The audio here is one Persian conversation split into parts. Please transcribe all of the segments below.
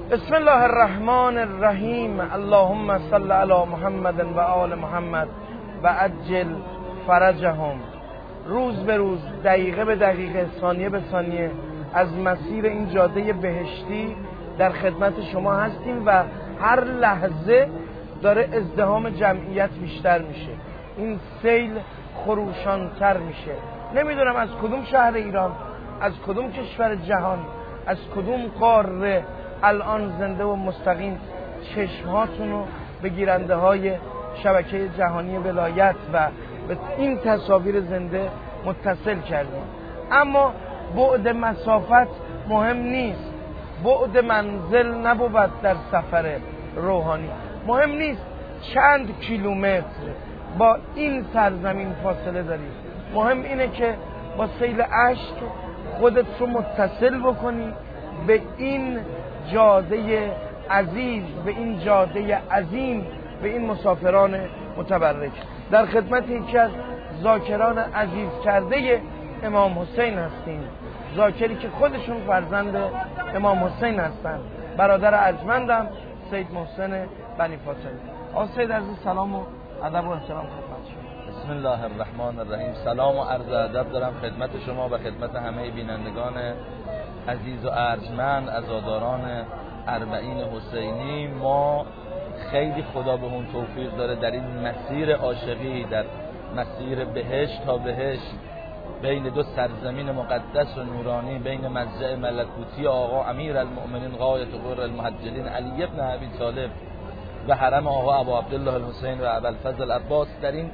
بسم الله الرحمن الرحیم. اللهم صل علی محمد و آل محمد و عجل فرجهم. روز به روز، دقیقه به دقیقه، ثانیه به ثانیه از مسیر این جاده بهشتی در خدمت شما هستیم و هر لحظه داره ازدحام جمعیت بیشتر میشه، این سیل خروشانتر میشه. نمیدونم از کدوم شهر ایران، از کدوم کشور جهان، از کدوم قاره الان زنده و مستقیم چشمهاتون رو به گیرنده های شبکه جهانی ولایت و به این تصاویر زنده متصل کردیم. اما بعد مسافت مهم نیست، بعد منزل نبود در سفر روحانی. مهم نیست چند کیلومتر با این سرزمین فاصله داری، مهم اینه که با سیل اشک خودت رو متصل بکنی به این جاده عزیز، به این جاده عظیم، به این مسافران متبرک. در خدمت یکی از ذاکران عزیز کرده امام حسین هستیم، ذاکری که خودشون فرزند امام حسین هستند، برادر ارجمندم سید محسن بنی فاطمی. آقا سید عزیز، سلام و ادب و احترام خدمت شما. بسم الله الرحمن الرحیم. سلام و عرض ادب دارم خدمت شما و خدمت همه بینندگان عزیز و ارجمند، عزاداران اربعین حسینی. ما خیلی خدا بهمون توفیق داره در این مسیر عاشقی، در مسیر بهشت تا بهشت، بین دو سرزمین مقدس و نورانی، بین مضجع ملکوتی آقا امیر المؤمنین غایت غر المحجلین علی ابن ابی طالب و حرم آقا ابا عبدالله الحسین و ابوالفضل عباس، در این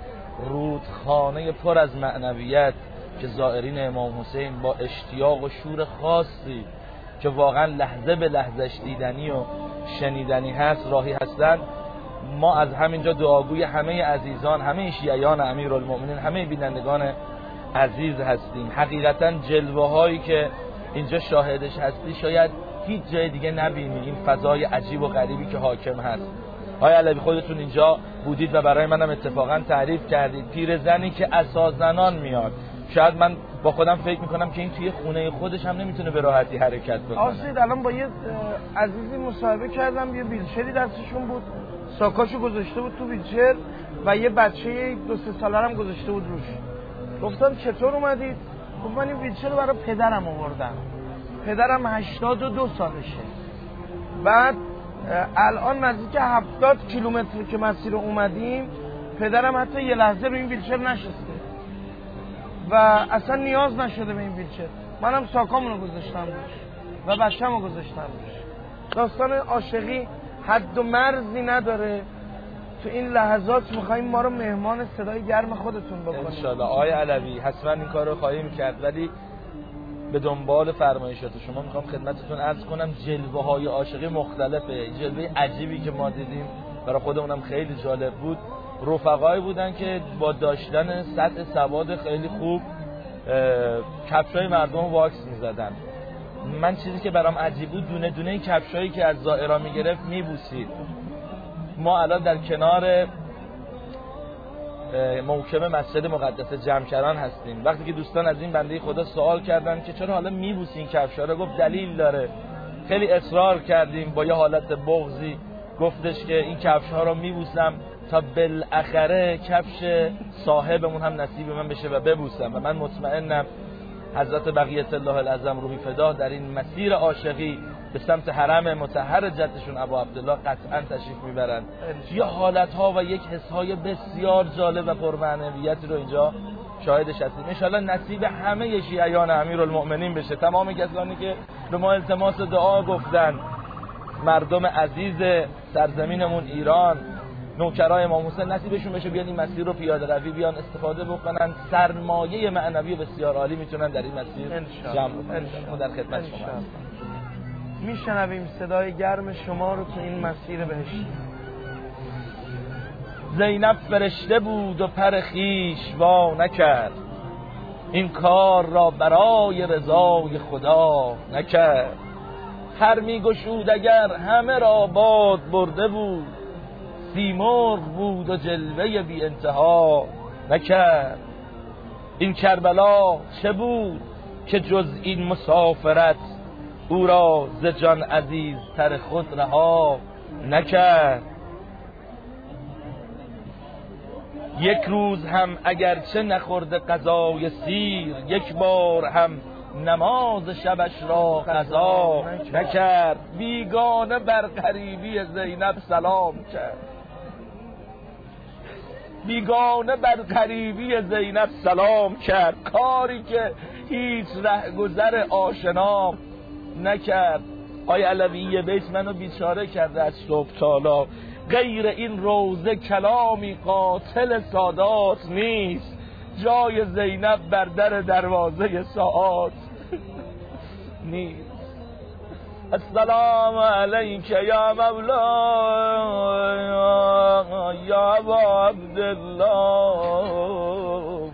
رودخانه پر از معنویت که زائرین امام حسین با اشتیاق و شور خاصی که واقعا لحظه به لحظهش دیدنی و شنیدنی هست راهی هستند. ما از همینجا دعاگوی همه عزیزان، همه شیعیان امیرالمؤمنین، همه بینندگان عزیز هستیم. حقیقتا جلوه هایی که اینجا شاهدش هستی شاید هیچ جای دیگه نبینی، این فضای عجیب و غریبی که حاکم هست. آقای علوی خودتون اینجا بودید و برای منم اتفاقا تعریف کردید، پیرزنی که عصازنان میاد. شاید من با خودم فکر میکنم که این توی خونه خودش هم نمیتونه به راحتی حرکت بکنه. آسید الان با یه عزیزی مصاحبه کردم، یه ویلچری دستشون بود، ساکاشو گذاشته بود تو ویلچر و یه بچه 2-3 ساله هم گذاشته بود روش. گفتم چطور اومدید؟ گفت من این ویلچر رو برای پدرم آوردم، پدرم 82 سالشه، بعد الان نزدیک 70 کیلومتر که مسیر اومدیم، پدرم حتی یه لحظه رو این ویلچر نشسته و اصلا نیاز نشده به این ویلچر. منم ساکامونو گذاشتم روش و بچه‌مو گذاشتم روش. داستان عاشقی حد و مرزی نداره. تو این لحظات می‌خوایم ما رو مهمان صدای گرم خودتون بکنیم انشالله. آقای علوی حتما این کار رو خواهیم کرد، ولی به دنبال فرمایشات شما میخوام خدمتتون عرض کنم جلوه‌های عاشقی مختلفه. جلوه عجیبی که ما دیدیم برای خودمونم خیلی جالب بود. رفقایی بودن که با داشتن سطح سواد خیلی خوب کفشای مردم واکس میزدن. من چیزی که برام عجیب بود، دونه دونه این کفشایی که از زائران میگرفت میبوسید. ما الان در کنار موکب مسجد مقدس جمکران هستیم. وقتی که دوستان از این بنده خدا سوال کردن که چرا حالا میبوسی این کفشا رو، گفت دلیل داره. خیلی اصرار کردیم با یه حالت بغضی، گفتش که این کفش‌ها رو میبوسم تا بالاخره کفش صاحبمون هم نصیب من بشه و ببوسم. و من مطمئنم حضرت بقیت الله العظم روحی فدا در این مسیر عاشقی به سمت حرم مطهر جدشون ابا عبدالله قطعا تشریف میبرن. یه حالت‌ها و یک حس‌های بسیار جالب و پرمعنویتی رو اینجا شاهدش هستیم. ان شاءالله نصیب همه شیعیان امیرالمؤمنین بشه. تمام کسانی که به ما التماس دعا گفتن، مردم عزیز سرزمینمون ایران، نوکرای امام حسین، نصیبشون بشه بیان این مسیر رو پیاده روی بیان استفاده بکنن. سرمایه معنوی بسیار عالی میتونن در این مسیر جمع بکنن. ما در خدمت شما میشنویم صدای گرم شما رو تو این مسیر بهشتی. زینب فرشته بود و پر خویش وا نکرد، این کار را برای رضای خدا نکرد. هر میگشود اگر همه را باد برده بود، سیمرغ بود و جلوه بی انتها نکرد. این کربلا چه بود که جز این مسافرت او را ز جان عزیز تر خود رها نکرد. یک روز هم اگرچه نخورده غذای سیر، یک بار هم نماز شبش را قضا نکرد. بیگانه بر غریبی زینب سلام کرد، بیگانه بر غریبی زینب سلام کرد، کاری که هیچ رهگذر آشنا نکرد. آی علوی یه بیت منو بیچاره کرده از صبح تالا. غیر این روزه کلامی قاتل سادات نیست، جای زینب بر در دروازه ساعات نیست. السلام علیک یا مولا یا ابا عبدالله،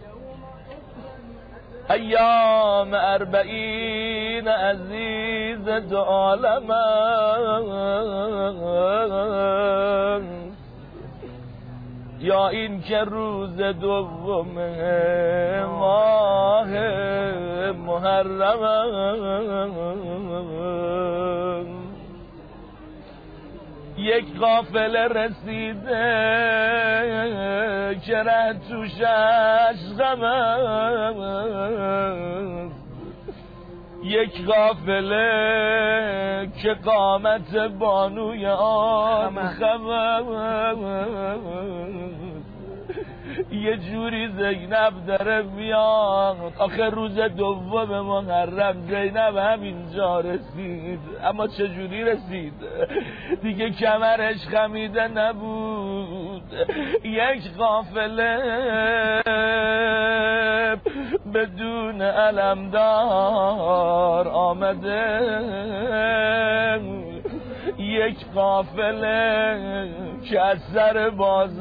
ایام 40 عزیز دو عالم، یا این که روز دوم ماه محرم، یک قافله رسیده که ره توشش غم است، یک قافله که قامت بانوی آن خم است. یه جوری زینب داره میاد، آخر روز دوم محرم زینب همینجا رسید. اما چجوری رسید؟ دیگه کمرش خمیده نبود. یک قافله بدون علمدار آمده، یک قافله که از سر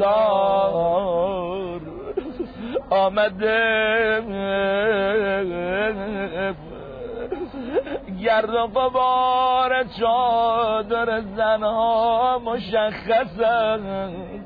بازار آمده، گرد و غبار چادر زنها مشخص است،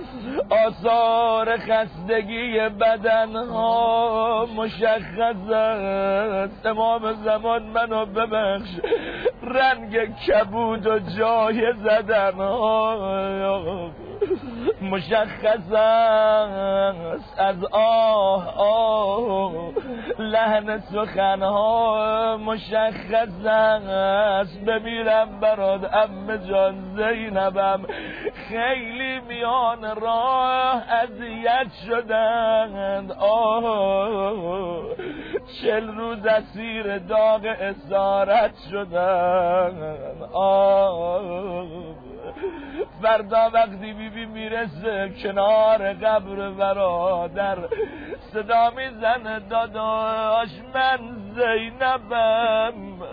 آثار خستگی بدنها مشخص است. امام زمان منو ببخش، رنگ کبود و جای زدنها مشخص است. از آه لحن سخنها مشخص است. بمیرم برات عمه جان زینبم، خیلی میان راه اذیت شدند. 40 روز اسیر داغ اسارت شدند. فردا وقتی بیبی میرسه کنار قبر برادر، صدا میزنه داداش من زینبم،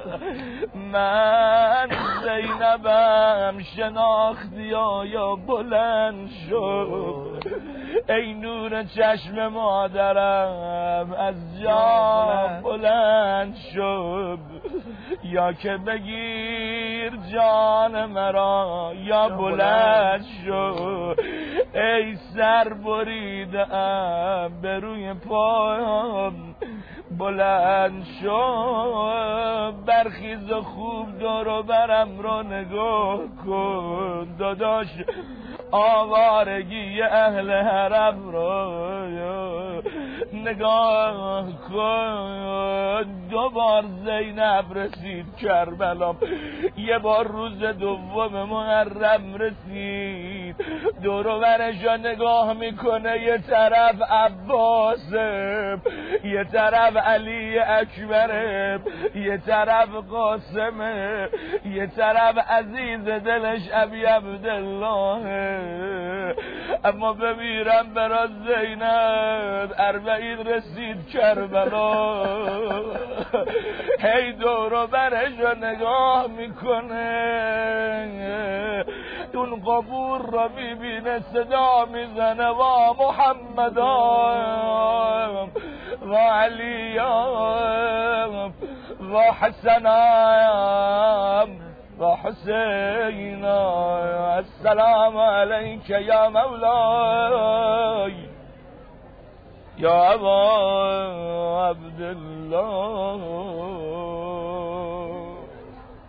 من زینبم، شناختی یا بلند شد ای نور چشم مادرم، از جا بلند شد، یا که بگیر جان مرا یا بلند شد. ای سر بریدم به روی پایم بلند شد، برخیز و خوب دور و برم رو نگاه کن داداش، آوارگی اهل حرم رو نگاه کن. 2 بار زینب رسید کربلا، یه بار روز دوم محرم رسید. دور و برش نگاه میکنه، یه طرف عباسه، یه طرف علی اکبره، یه طرف قاسمه، یه طرف عزیز دلش ابی عبدالله. اما بمیرم برا زینب، 40 رسید کربلا، هی دور و برش نگاه میکنه، اون قبور را میبینه، صدا میزنه وا محمدام و علیم و حسنام و حسینام، السلام علیک یا مولای یا ابا عبدالله.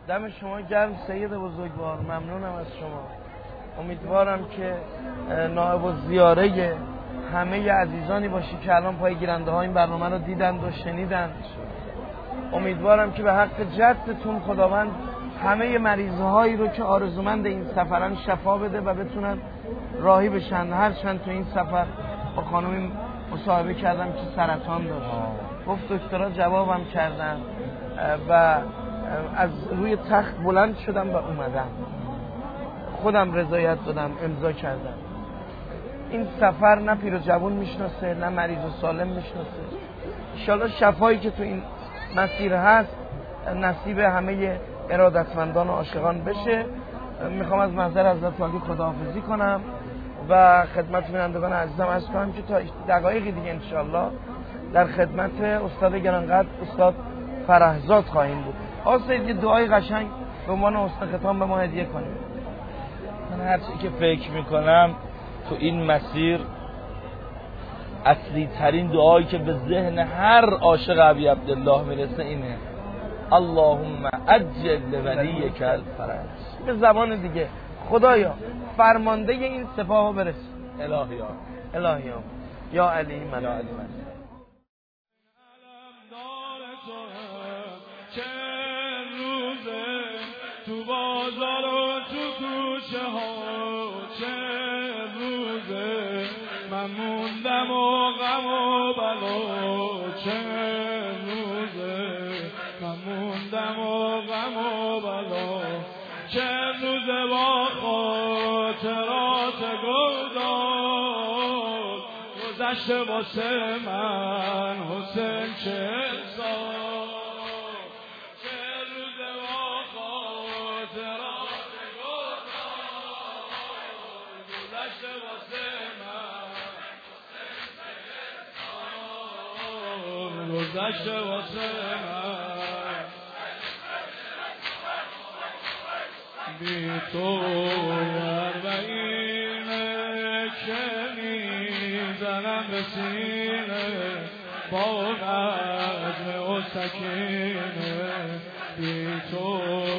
دم شما گرم سید بزرگوار، ممنونم از شما. امیدوارم که نائب الزیاره همه عزیزانی باشی که الان پای گیرنده ها این برنامه رو دیدند و شنیدند. امیدوارم که به حق جدتون خداوند همه مریضهایی رو که آرزومند این سفرن شفا بده و بتونن راهی بشن. هرچند تو این سفر با خانومی مصاحبه کردم که سرطان داشت، گفت دکترها جوابم کردن و از روی تخت بلند شدم و اومدم، خودم رضایت دادم، امضا کردم. این سفر نه پیر و جوان میشناسه نه مریض و سالم میشناسه. انشالله شفایی که تو این مسیر هست نصیب همه ارادتمندان و عاشقان بشه. میخوام از محضر حضرت عالی خداحافظی کنم و خدمت بینندگان عزیزم عرض کنم که تا دقایقی دیگه انشالله در خدمت استاد گرانقدر استاد فرهزاد خواهیم بود. آقا سید یه دعای قشنگ به عنوان حسن ختام به ما هدیه کنیم. من هر چی که فکر میکنم تو این مسیر اصلی ترین دعایی که به ذهن هر عاشق ابی عبدالله میرسه اینه: اللهم عجل لولیک الفرج. به زبان دیگه خدایا فرمانده این سپاهو برس. الهیا الهیا یا علی من یا علی من. چه روزه تو بازار و تو کوچه ها، چه روزه من موندم و غم و بلا، چه روزه من موندم و غم و بلا، چه روزه با خاطرات گلدار گذشته واسه من حسین چه سال، چه روزه با خاطرات گلدار گذشته واسه من گذشته واسه من. بی تو اربعینه که میزنم به سینه با نجم و سکینه، بی تو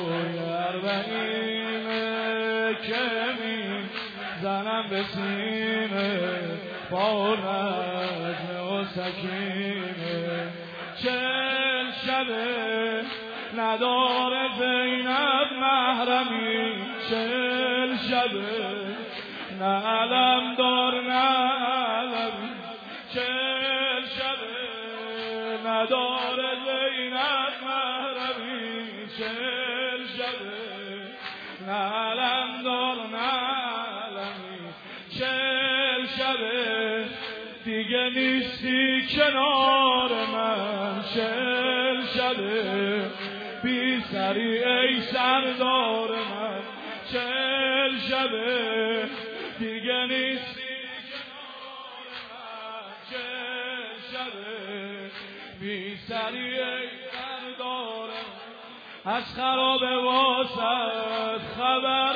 اربعینه که میزنم به سینه با نجم و سکینه، 40 شبه نداره زینب محرمی، 40 شبه نه علم دار نه علمی، 40 شبه نداره زینب محرمی، 40 شبه نه علم دار نه علمی، 40 شبه دیگه نیستی کنار من، 40 شبه بی سری ای سردار من، 40 شبه دیگه نیستی کنار من، 40 شبه بی سری ای سردار من. از خراب واسط خبر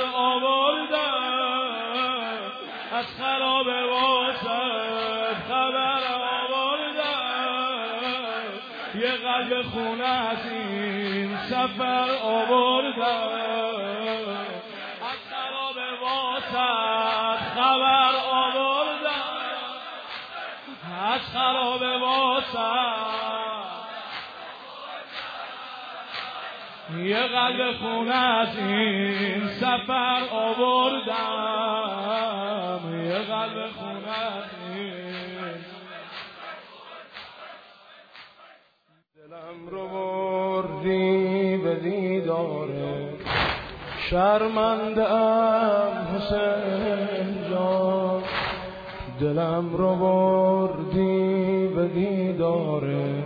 آوردم، از خراب واسط خبر آوردم، یه قلب خونه از این سفر آوردم، از خراب واسط خبر آوردم، از خراب واسط یه قلب خونه از این سفر آوردم، یه قلب خونه از این. دلم رو بردی به دیداره، شرمنده‌ام حسین جان، دلم رو بردی به دیداره،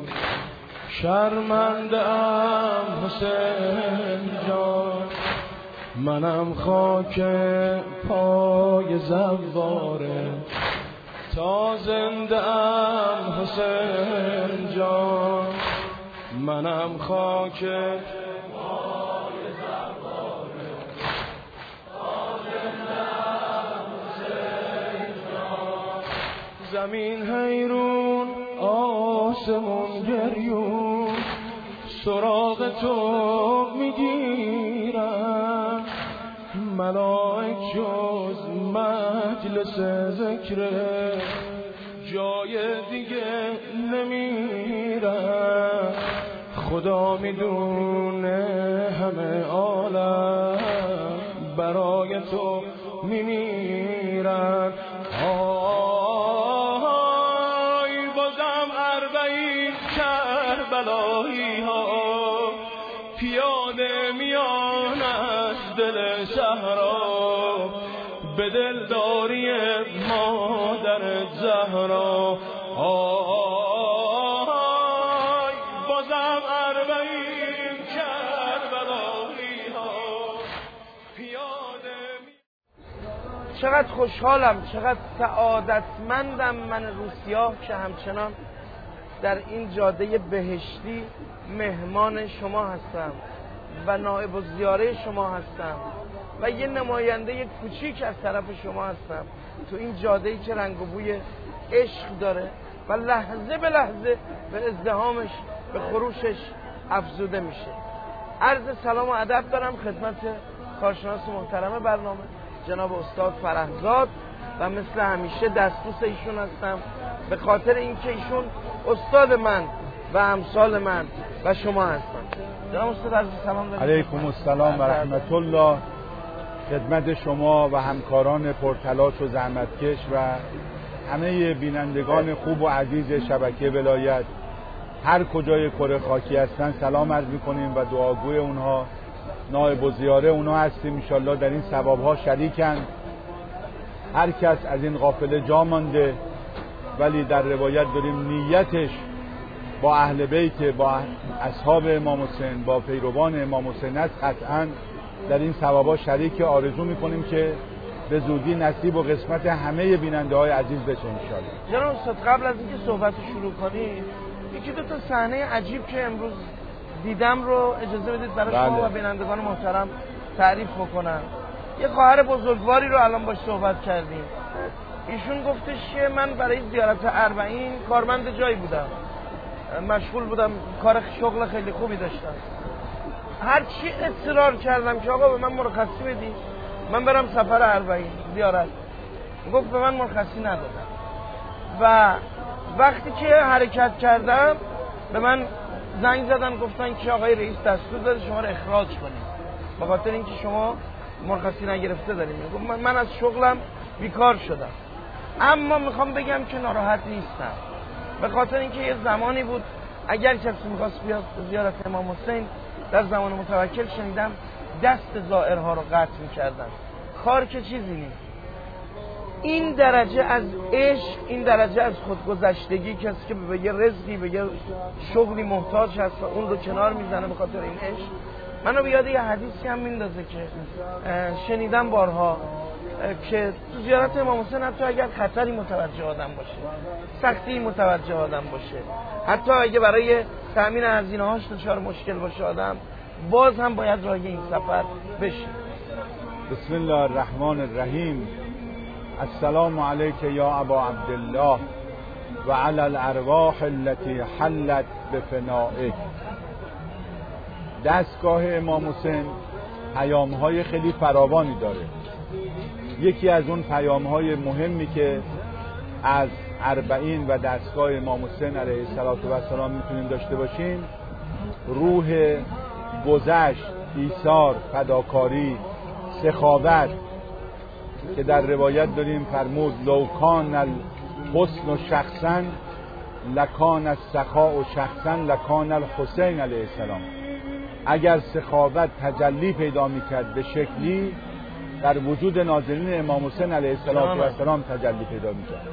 شرمنده‌ام حسین جان، منم خاک پای زواره، تا زنده‌ام حسین جان، منم خاک پای زواره، تا زنده‌ام حسین جان، زمین حیرون آسمون گریون، سراغ تو میگی ملائک جز مجلس ذکر جای دیگه نمیرن، خدا میدونه همه عالم برای تو میمیرن. آی بازم اربعین کربلایی ها پیاده میان از دل صحرا به دلداری مادر زهرا. آی بازم اربعین کربلایی ها پیاده. چقدر خوشحالم، چقدر سعادتمندم من روسیاه که همچنان در این جاده بهشتی مهمان شما هستم و نائب الزیاره شما هستم و یه نماینده کوچیک از طرف شما هستم تو این جاده‌ای که رنگ و بوی عشق داره و لحظه به لحظه به ازدحامش به خروشش افزوده میشه. عرض سلام و ادب دارم خدمت کارشناس محترم برنامه جناب استاد فرهزاد و مثل همیشه دستوس ایشون هستم به خاطر اینکه ایشون استاد من و امثال من و شما هستن. جناب استاد عرض سلام دارم. علیکم السلام و رحمت الله خدمت شما و همکاران پرتلاش و زحمتکش و همه بینندگان خوب و عزیز شبکه ولایت هر کجای کره خاکی هستن سلام عرض می‌کنیم و دعاگوی اونها نائب الزیاره اونها هستیم. انشالله در این ثواب‌ها شریکن. هر کس از این قافله جا مانده ولی در روایت داریم نیتش با اهل بیت، با اصحاب امام حسین، با پیروان امام حسین است. قطعاً در این ثواب‌ها شریک. آرزو می‌کنیم که به زودی نصیب و قسمت همه بیننده‌های عزیز بشه انشالله. جناب استاد قبل از اینکه صحبت شروع کنیم یکی دو تا صحنه عجیب که امروز دیدم رو اجازه بدید برای شما و بینندگان محترم تعریف بکنم. یه خواهر بزرگواری رو الان باش صحبت کردیم. ایشون گفتش که من برای زیارت اربعین کارمند جایی بودم، مشغول بودم، کار شغل خیلی خوبی داشتم. هر چی اصرار کردم که آقا به من مرخصی بدی من برم سفر اربعین زیارت، گفت به من مرخصی ندادن و وقتی که حرکت کردم به من زنگ زدن گفتن که آقای رئیس دستور داده شما رو اخراج کنید به خاطر اینکه شما مرخصی نگرفته داریم. گفت من از شغلم بیکار شدم، اما میخوام بگم که ناراحت نیستم به خاطر اینکه یه زمانی بود اگر کسی میخواست بیاد زیارت امام حسین در زمان متوکل شنیدم دست زائرها رو قطع میکردن. کار که چیزی نیست. این درجه از عشق، این درجه از خودگذشتگی، کسی که به یه رزقی به یه شغلی محتاج هست و اون رو کنار میزنه به خاطر این عشق. منو به یاد یه حدیثی هم میندازه که شنیدم بارها که تو زیارت امام حسین حتی اگر خطری متوجه آدم باشه، سختی متوجه آدم باشه، حتی اگه برای تأمین هزینه هاش دچار مشکل باشه آدم، باز هم باید راهی این سفر بشه. بسم الله الرحمن الرحیم. السلام علیک یا ابا عبدالله و علی الارواح التي حلت بفنائک. دستگاه امام حسین پیام‌های خیلی فراوانی داره. یکی از اون پیام‌های مهمی که از اربعین و دستگاه امام حسین علیه السلام میتونیم داشته باشیم روح گذشت، ایثار، فداکاری، سخاوت که در روایت داریم فرمود لو کان الحسن شخصا لکان السخاء شخصا لکان الحسین علیه السلام. اگر سخاوت تجلی پیدا میکرد به شکلی در وجود ناظرین امام حسین علیه السلام تجلی پیدا میکرد.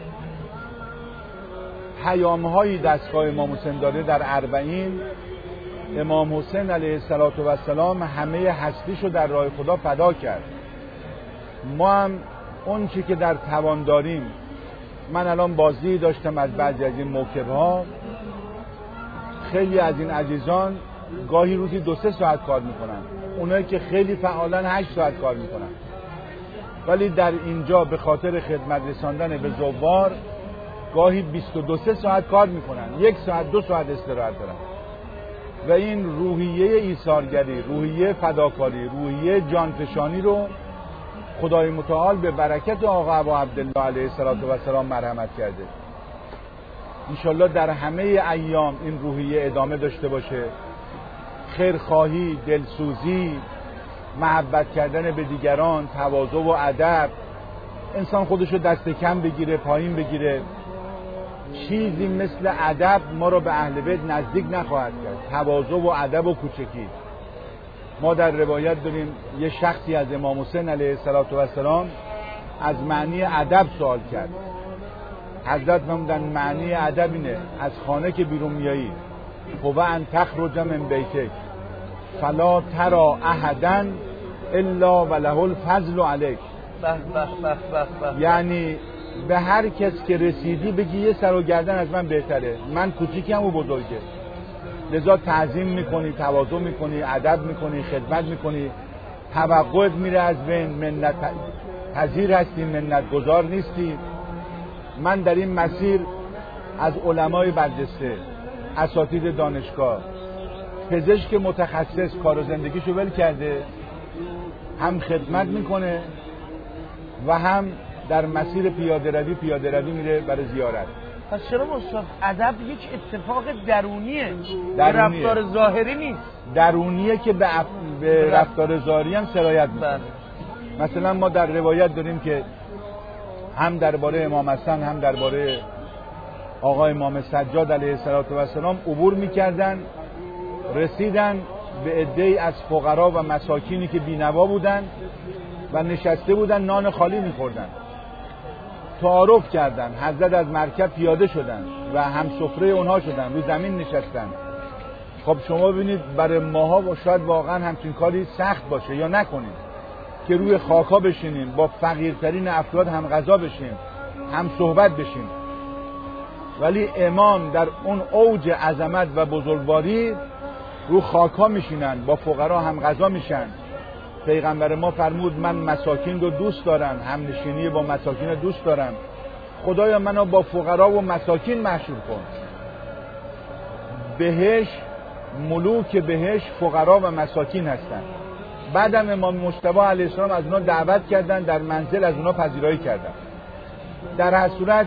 پیام‌های دستگاه امام حسین داره. در اربعین امام حسین علیه السلام همه هستیشو در راه خدا فدا کرد. ما هم اون چی که در توان داریم، من الان بازی داشتم از بعضی از این موکب‌ها، خیلی از این عزیزان گاهی روزی 2-3 ساعت کار میکنن، اونایی که خیلی فعالن 8 ساعت کار میکنن، ولی در اینجا به خاطر خدمت رساندن به زوار گاهی 22-23 ساعت کار میکنن، 1 ساعت 2 ساعت استراحت دارن. و این روحیه ایثارگری، روحیه فداکاری، روحیه جانفشانی رو خدای متعال به برکت آقا ابا عبدالله علیه السلام مرحمت کرده. انشالله در همه ایام این روحیه ادامه داشته باشه، خیرخواهی، دلسوزی، محبت کردن به دیگران، تواضع و ادب. انسان خودشو دست کم بگیره، پایین بگیره. چیزی مثل ادب ما رو به اهل بیت نزدیک نخواهد کرد. تواضع و ادب و کوچکی. ما در روایت داریم یه شخصی از امام حسین علیه السلام از معنی ادب سوال کرد. حضرت فرمودن معنی ادب اینه از خانه که بیرون میایی هو ان تخرج من بیتک فلا ترى احدا الا وله الفضل علیک. یعنی به هر کس که رسیدی بگی یه سر و گردن از من بهتره، من کوچیکم و بزرگه، لذا تعظیم میکنی، تواضع میکنی، ادب میکنی، خدمت میکنی، توقعت میره از بین، منت پذیر هستی، منت گذار نیستی. من در این مسیر از علمای برجسته، اساتید دانشگاه، پزشک متخصص کار و زندگیشو ول کرده، هم خدمت میکنه و هم در مسیر پیاده روی میره برای زیارت. پس چرا استاد ادب یک اتفاق درونیه. رفتار ظاهری نیست. درونیه که به رفتار ظاهری هم سرایت میکنه. مثلا ما در روایت داریم که هم درباره امام حسن هم درباره آقا امام سجاد علیه السلام عبور میکردن، رسیدن به عده‌ای از فقرا و مساکینی که بی‌نوا بودن و نشسته بودن نان خالی میخوردن. تعارف کردن، حضرت از مرکب پیاده شدن و هم سفره اونها شدن، رو زمین نشستن. خب شما ببینید برای ماها و شاید واقعا همچین کاری سخت باشه یا نکنید که روی خاکا بشینیم، با فقیرترین افراد هم غذا بشیم، هم صحبت بشیم. ولی امام در اون اوج عظمت و بزرگواری رو خاکا میشینن، با فقرا هم غذا میشن. پیغمبر ما فرمود من مساکین رو دوست دارم، هم نشینی با مساکین رو دوست دارم. خدایا منو با فقرا و مساکین محشور کن. بهشت، ملوک بهشت فقرا و مساکین هستن. بعدم امام مجتبی علیه السلام از اونا دعوت کردن، در منزل از اونا پذیرایی کردن. در هر صورت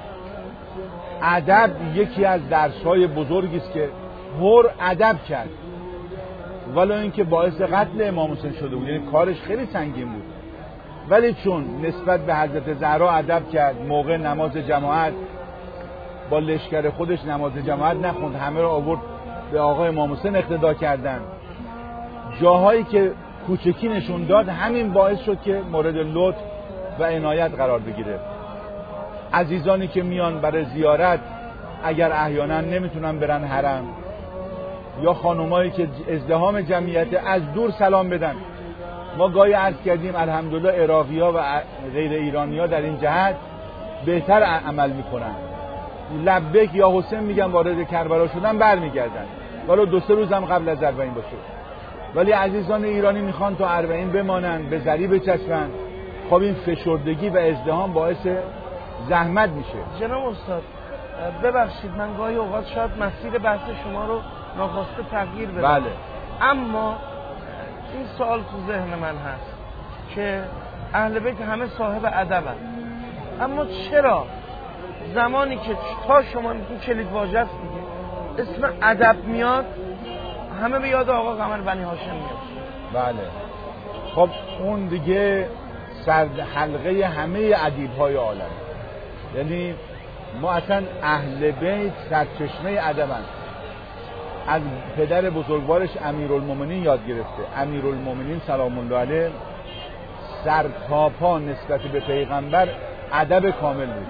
ادب یکی از درس‌های بزرگی است که هر ادب کرد، ولی اینکه باعث قتل امام حسین شده بود، یعنی کارش خیلی سنگین بود. ولی چون نسبت به حضرت زهرا ادب کرد، موقع نماز جماعت با لشکر خودش نماز جماعت نخوند، همه رو آورد به آقا امام حسین اقتدا کردن. جاهایی که کوچکی نشون داد، همین باعث شد که مورد لطف و عنایت قرار بگیره. عزیزانی که میان برای زیارت اگر احیانا نمیتونن برن حرم، یا خانمایی که ازدحام جمعیت از دور سلام بدن. ما گاهی عرض کردیم الحمدلله عراقی‌ها و غیر ایرانی‌ها در این جهت بهتر عمل میکنن. لبیک یا حسین میگن وارد کربلا شدن برمیگردن، ولی 2-3 روز هم قبل از اربعین باشه. ولی عزیزان ایرانی میخوان تا اربعین بمانن، به ذری بچسبن. خب این فشردگی و ازدحام باعث زحمت میشه. جناب استاد ببخشید من گاهی اوقات شاید مسیر بحث شما رو ناخواسته تغییر بدم. بله. اما این سوال تو ذهن من هست که اهل بیت همه صاحب ادبن، اما چرا زمانی که تا شما این کلید واژه است دیگه اسم ادب میاد همه به یاد آقا قمر بنی هاشم میاد؟ بله. خب اون دیگه سرد حلقه همه ادیب‌های عالم. یعنی ما اصلا اهل بیت سرچشمه ادبن. از پدر بزرگوارش امیرالمومنین یاد گرفته. امیرالمومنین سلام الله علیه سر تا پا نسبت به پیغمبر ادب کامل بود.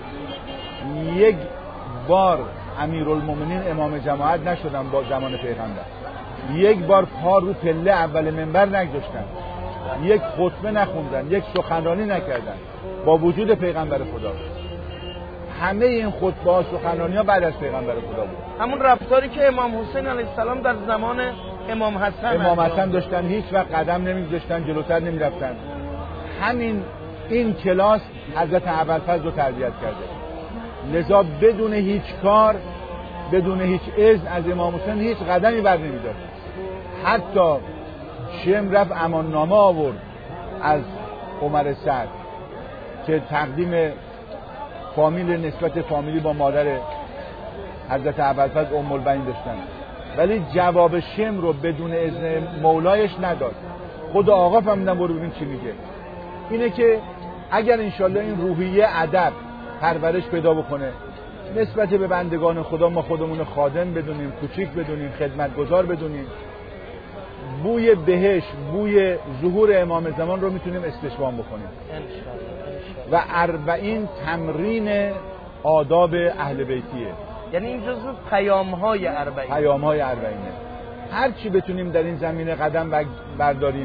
یک بار امیرالمومنین امام جماعت نشدن با زمان پیغمبر، یک بار پا رو پله اول منبر نگذاشتن، یک خطبه نخوندن، یک سخنرانی نکردن با وجود پیغمبر خدا. همه این خطبه ها سخنرانی ها بعد از پیغمبر خدا بود. همون رفتاری که امام حسین علیه السلام در زمان امام حسن داشتن، هیچ وقت قدم نمی‌گذاشتن، جلوتر نمی‌رفتن. این کلاس حضرت ابوالفضل رو تربیت کرده. لذا بدون هیچ کار، بدون هیچ اذن از امام حسین هیچ قدمی بر نمی‌داشت. حتی شم رفت اماننامه آورد از عمر سعد که تقدیم فامیل نسبت فامیلی با مادر حضرت ابوالفضل ام البنین داشتن، ولی جواب شم رو بدون اذن مولایش نداد. خود آقا فهمیدن برو ببین چی میگه. اینه که اگر انشالله این روحیه ادب پرورش پیدا بکنه نسبت به بندگان خدا، ما خودمون خادم بدونیم، کوچیک بدونیم، خدمتگزار بدونیم، بوی بهشت، بوی ظهور امام زمان رو میتونیم استشمام بکنیم. و 40 تمرین آداب اهل بیتیه، یعنی این جزو پیام‌های 40. پیام‌های 40. هر چی بتونیم در این زمینه قدم برداریم.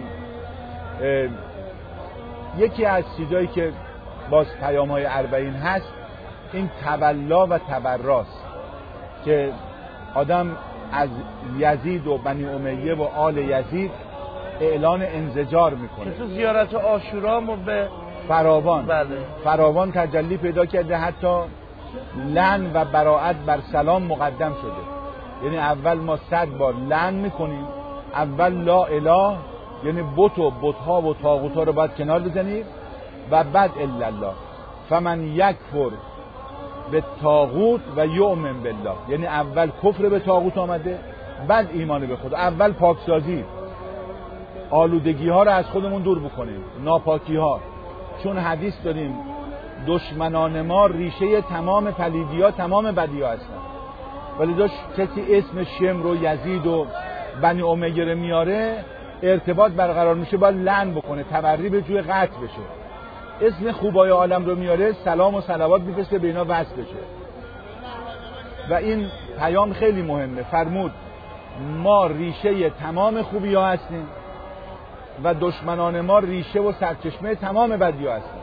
یکی از چیزایی که باز پیام‌های 40 هست این تولا و تبراست که آدم از یزید و بنی امیه و آل یزید اعلان انزجار میکنه. تو زیارت عاشورا ما به فراوان بله. فراوان تجلی پیدا کرده، حتی لعن و براءت بر سلام مقدم شده. یعنی اول ما 100 بار لعن میکنیم، اول لا اله یعنی بت و بت‌ها و طاغوت‌ها رو باید کنار بزنیم و بعد الا الله. فمن یکفر به طاغوت و یؤمن بالله، یعنی اول کفر به طاغوت آمده بعد ایمان به خدا. اول پاکسازی، آلودگی ها رو از خودمون دور بکنیم، ناپاکی ها، چون حدیث داریم دشمنان ما ریشه تمام پلیدی ها تمام بدی ها هستن. ولی داشت کسی اسم شمر و یزید و بنی امیه رو میاره ارتباط برقرار میشه باید لعن بکنه، تبری به جوی قطع بشه. اسم خوبای عالم رو میاره سلام و صلوات میفرسته به اینا وصل بشه. و این پیام خیلی مهمه. فرمود ما ریشه تمام خوبی ها هستیم و دشمنان ما ریشه و سرچشمه تمام بدی ها هستیم.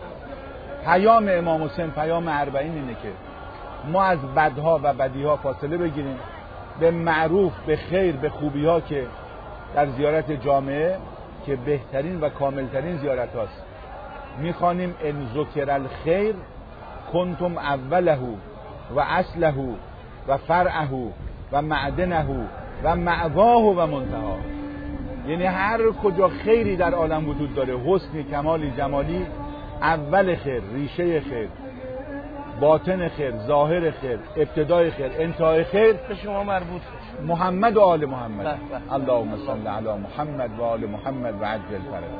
پیام امام حسین، پیام 40 اینه که ما از بدها و بدی ها فاصله بگیریم، به معروف، به خیر، به خوبی ها که در زیارت جامعه که بهترین و کاملترین زیارت هاست میخوانیم ان ذکر الخیر کنتم اوله و اصله و فرعه و معدنه و مأواه و منتهاه. یعنی هر کجا خیری در عالم وجود داره، حسنی، کمالی، جمالی، اول خیر، ریشه خیر، باطن خیر، ظاهر خیر، ابتدای خیر، انتهای خیر به شما مربوط محمد و آل محمد. اللهم صل علی محمد و آل محمد و عجل فرج.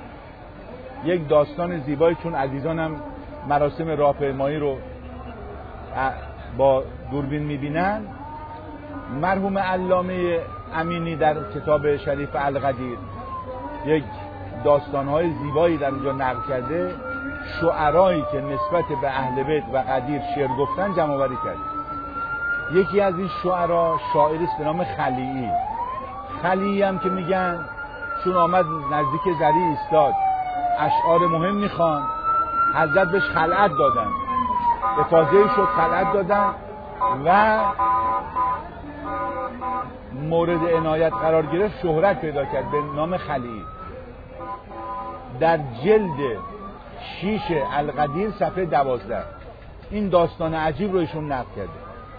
یک داستان زیبایی، چون عزیزانم مراسم راهپیمایی رو با دوربین میبینن، مرحوم علامه امینی در کتاب شریف القدیر یک داستانهای زیبایی در اونجا نقل کرده، شعرایی که نسبت به اهل بیت و قدیر شعر گفتن جمع آوری کرده. یکی از این شعرا شاعری است به نام خلیعی. خلیعی هم که میگن چون آمد نزدیک زری ایستاد، اشعار مهم میخوان، حضرت بهش خلعت دادن، افاضه‌ای شد، خلعت دادن و مورد عنایت قرار گرفت، شهرت پیدا کرد به نام خلیعی. در جلد 6 القدیر صفحه 12 این داستان عجیب رو ایشون نقل کرده.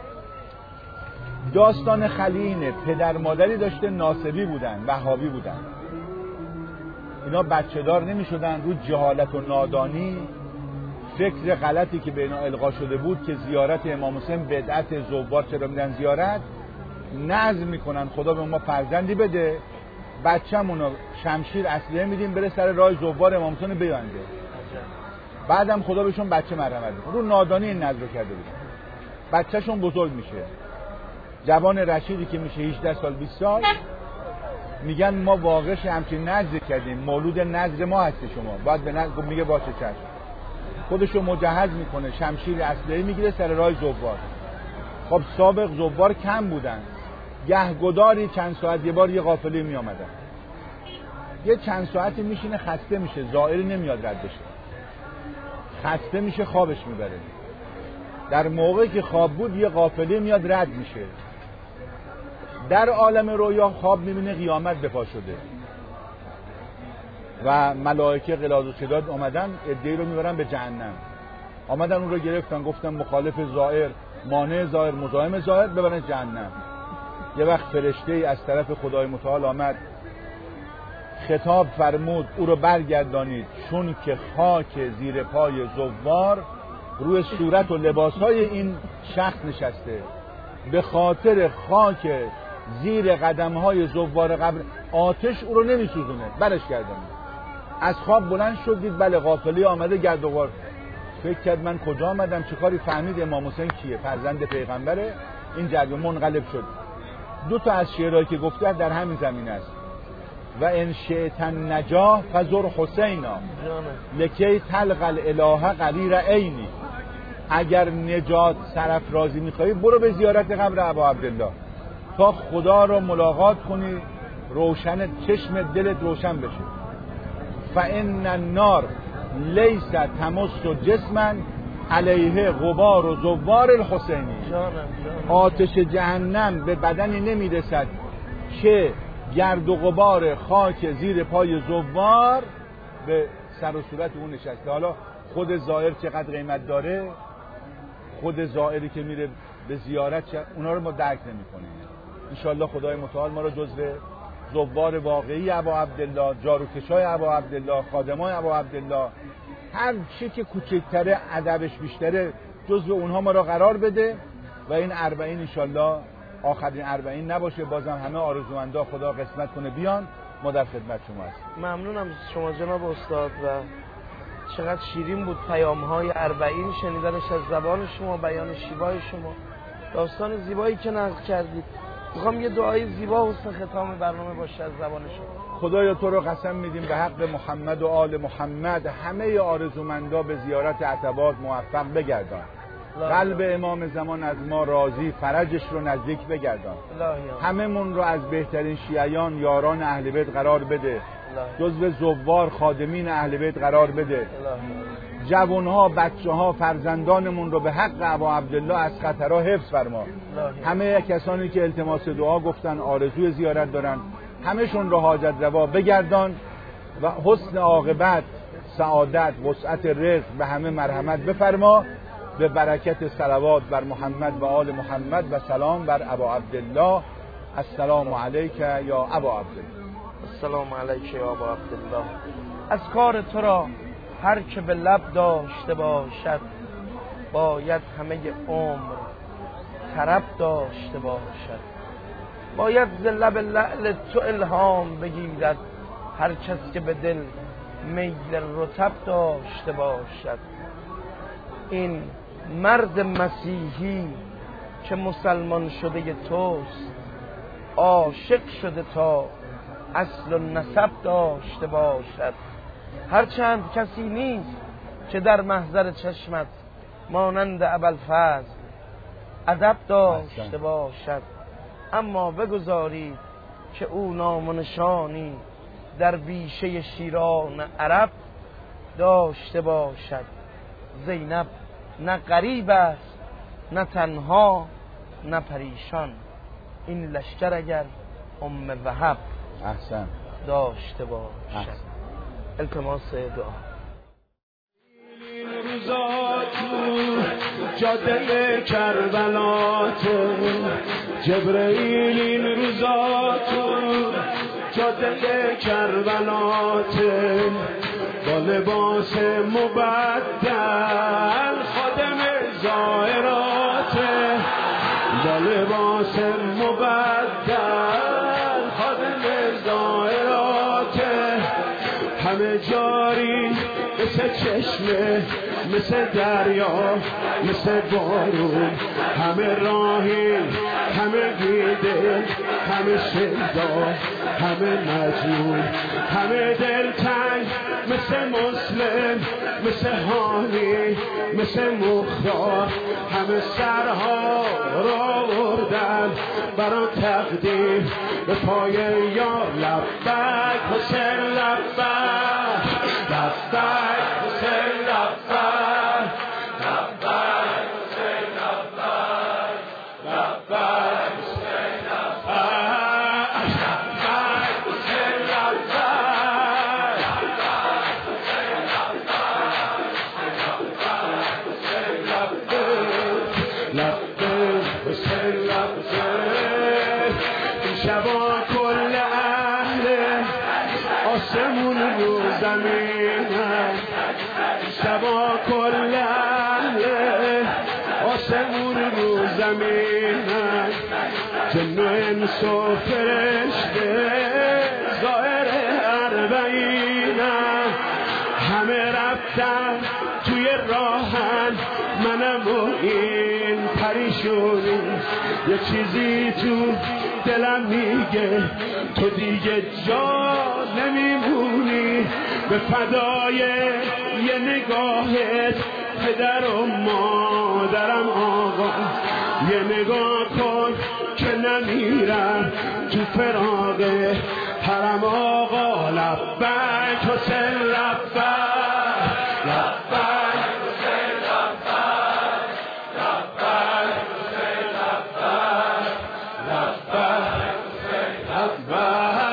داستان خلیعی پدر مادری داشته، ناصبی بودن، وهابی بودن. اینا بچه دار نمی شدن، رو جهالت و نادانی فکر غلطی که به اینا القا شده بود که زیارت امام حسین بدعت، زوار چرا میدن زیارت، نظم میکنن خدا به ما فرزندی بده، بچه‌مونو شمشیر اسلحه میدیم بره سر راه زوار امام حسین بیانده، بعدم خدا بهشون بچه مرحمت میکنه. رو نادانی این نظر کرده بودن. بچه‌شون بزرگ میشه، جوان رشیدی که میشه 18 سال 20 سال، میگن ما واقعش همچین نظر کردیم، مولود نظر ما هستی شما، باید به نظر میگه باشه چشم. خودشو مجهز میکنه، شمشیر اسلحه میگیره سر راه زوار. خب سابق زوار کم بودن، گهگداری چند ساعت یه بار یه قافله می آمدن، یه چند ساعتی میشینه خسته میشه، زائری نمیاد رد بشه، خسته میشه خوابش میبره. در موقعی که خواب بود یه قافله میاد رد میشه، در عالم رویا خواب میبینه قیامت بپا شده و ملائکه غلاظ و شداد اومدن عده‌ای رو میبرن به جهنم. آمدن اون رو گرفتن، گفتن مخالف ظاهر، مانع ظاهر، مزاحم ظاهر، ببرن جهنم. یه وقت فرشته‌ای از طرف خدای متعال آمد، خطاب فرمود او رو برگردانید، چون که خاک زیر پای زوار روی صورت و لباسهای این شخص نشسته، به خاطر خاک زیر قدمهای زوار قبر آتش او رو نمیسوزونه، برش گردانید. از خواب بلند شد، دید بله قافله آمده، گرد و غبار. فکر کرد من کجا آمدم، چه کاری؟ فهمید امام حسین کیه، فرزند پیغمبره. این جریان منقلب شد. دو تا از شعرهایی که گفته در همین زمینه است. و ان شئت النجاح فزر حسینا لکی تلقى الاله قریر عینی. اگر نجات سرافرازی می‌خوای برو به زیارت قبر ابا عبدالله تا خدا رو ملاقات کنی، روشن چشم دلت روشن بشه. فان النار لیس تمس جسما علیه غبار و زوار الحسینی. آتش جهنم به بدنی نمیرسد که گرد و غبار خاک زیر پای زوار به سر و صورت اون نشسته. حالا خود زائر چقدر قیمت داره، خود زائری که میره به زیارت اونا رو ما درک نمی‌کنیم. انشالله خدای متعال ما رو جزو زوار واقعی ابا عبدالله، جاروکشای ابا عبدالله، خادمای ابا عبدالله، هر چی که کوچکتره ادبش بیشتره جزو اونها ما رو قرار بده و این 40 انشالله آخرین 40 نباشه. بازم همه آرزومندا خدا قسمت کنه بیان، ما در خدمت شما هستیم. ممنونم شما جناب استاد و چقدر شیرین بود پیام‌های 40 شنیدنش از زبان شما، بیان شیوای شما، داستان زیبایی که نقل کردید. میخوام یه دعای زیبا حسن ختام برنامه باشه از زبان شما. خدایا تو رو قسم میدیم به حق محمد و آل محمد همه آرزومندا به زیارت عتبات موفق بگردان. قلب امام زمان از ما راضی، فرجش رو نزدیک بگردان. همه من رو از بهترین شیعیان یاران اهل بیت قرار بده، جزو زوار خادمین اهل بیت قرار بده. جوانها، بچه‌ها، فرزندانمون رو به حق ابا عبدالله از خطرها حفظ فرما. همه کسانی که التماس دعا گفتن، آرزوی زیارت دارن، همشون رو حاجت روا بگردان و حسن عاقبت، سعادت، وسعت رزق به همه مرحمت بفرما. به برکت صلوات بر محمد و آل محمد و سلام بر ابا عبدالله. السلام علیک یا ابا عبدالله. السلام علیک یا ابا عبدالله. از کار تو را هر که به لب داشته باشد، باید همه عمر طرب داشته باشد. باید ز لب لعل تو الهام بگیرد، هر کس که به دل میل رطب داشته باشد. این مرد مسیحی که مسلمان شده توست، عاشق شده تا اصل و نسب داشته باشد. هرچند کسی نیست که در محضر چشمت مانند ابوالفضل ادب داشته باشد، اما بگذارید که او نام و نشانی در بیشه شیران عرب داشته باشد. زینب نه غریب است، نه تنها، نه پریشان. این لشکر اگر ام وهب احسن داشته باشد. التماس دعا. این روزا تو جاده کربلا تو، جبرئیل این روزا تو جاده کربلا تو، با لباس مبدل خادم زائرات، با لباس مبدل خادم زائرات، همه جاری مثل چشمه، مثل دریا، مثل بارون، همه راهی، همه دیده، همه شیدا، همه مجنون، همه دلتنگ، مثل مسلم، مثل حامی، مثل مختار، همه سرها را بردن برا تقدیم به پای یا لبک حسین، لبک لبک حسین، لبک لبک حسین، لبک لبک حسین، لبک لبک حسین، لبک حسین، لبک. این شبا کل اهل آسمون رو زمینه شبا کل اهله آسمون رو زمینه جن و انس و فرشته ظاهر اربعینه همه رفتن توی راهن منم و این پریشونی یه چیزی تو دلم میگه تو دیگه جا نمیمونی به فدای یه نگاهت پدر و مادرم آقا یه نگاه کن که نمیرم تو فراق حرم آقا لبک حسین لبک لبک حسین لبک لبک حسین لبک لبک حسین لبک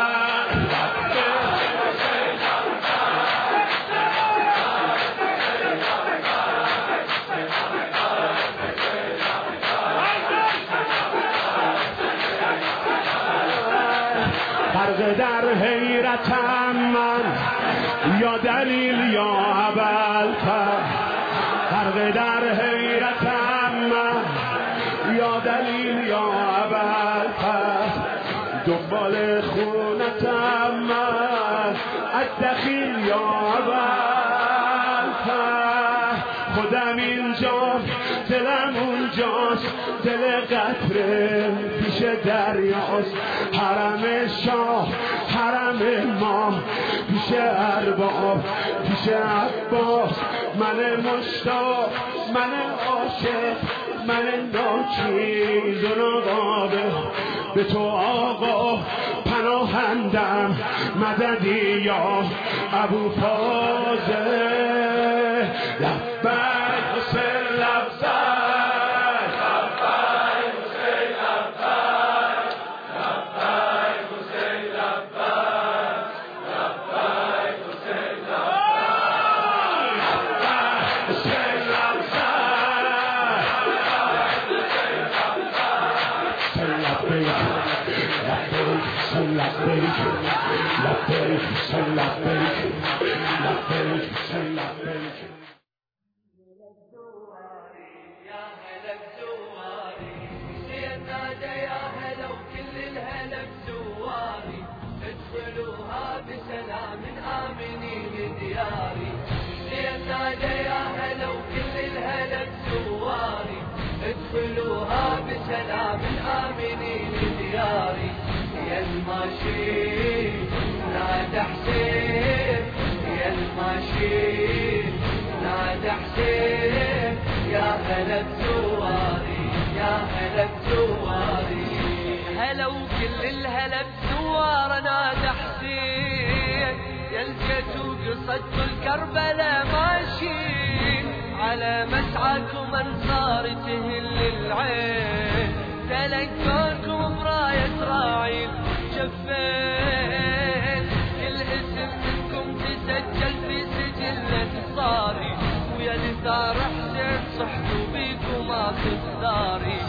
غرق در حیرتم من یا دلیل یا ابوالفضل غرق در حیرتم من یا دلیل یا ابوالفضل دنبال خونتم من الدخیل یا ابوالفضل خودم اینجا دلم اونجاست دل قطره پیش دریاست حرم شاه حرم ما پیش ارباب پیش عباس من مشتاق من عاشق من ناچیز و ناقابه به تو آقا پناهندم مددی یا ابوالفضل لبک حسین لبک ادخلوها بسلام آمنين دياري يا الماشي نادى حسين يا الماشي نادى حسين يا هلا بزواري يا هلا بزواري هلا وكل الهلا بزوار نادى حسين يا الجت وقصدت الكربلاء ماشي على مسعاكم انصار تهل العين تلقونكم براية راعي الجفين كل اسم منكم تسجل في سجل انصاري ويا لثار حسين صحتوا بيكم اخذاري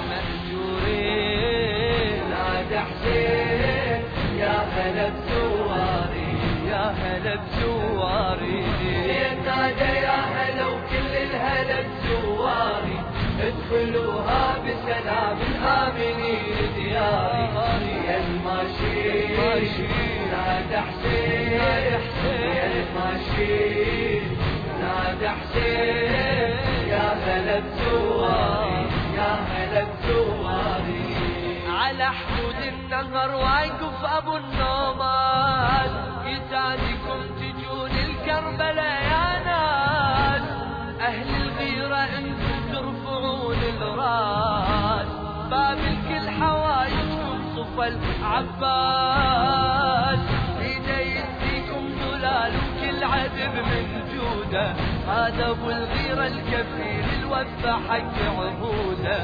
مأجورين نادى حسين يا هلا بزواري يا هلا بزواري نادى يا هلا وكل الهلا بزواري ادخلوها بسلام آمنين دياري يا الماشي نادى حسين يا الماشي نادى حسين يا هلا بزواري يا هلا بزواري على حدود النهر واقف ابو النومات يساعدكم تجون الكربلاء يا ناس اهل الغيرة انتم ترفعون الراس باب الكل حوايجكم صفى العباس ايده يديكم دلال وكل عذب من جوده هذا ابو الغيرة الكفيل الوفا حق عهوده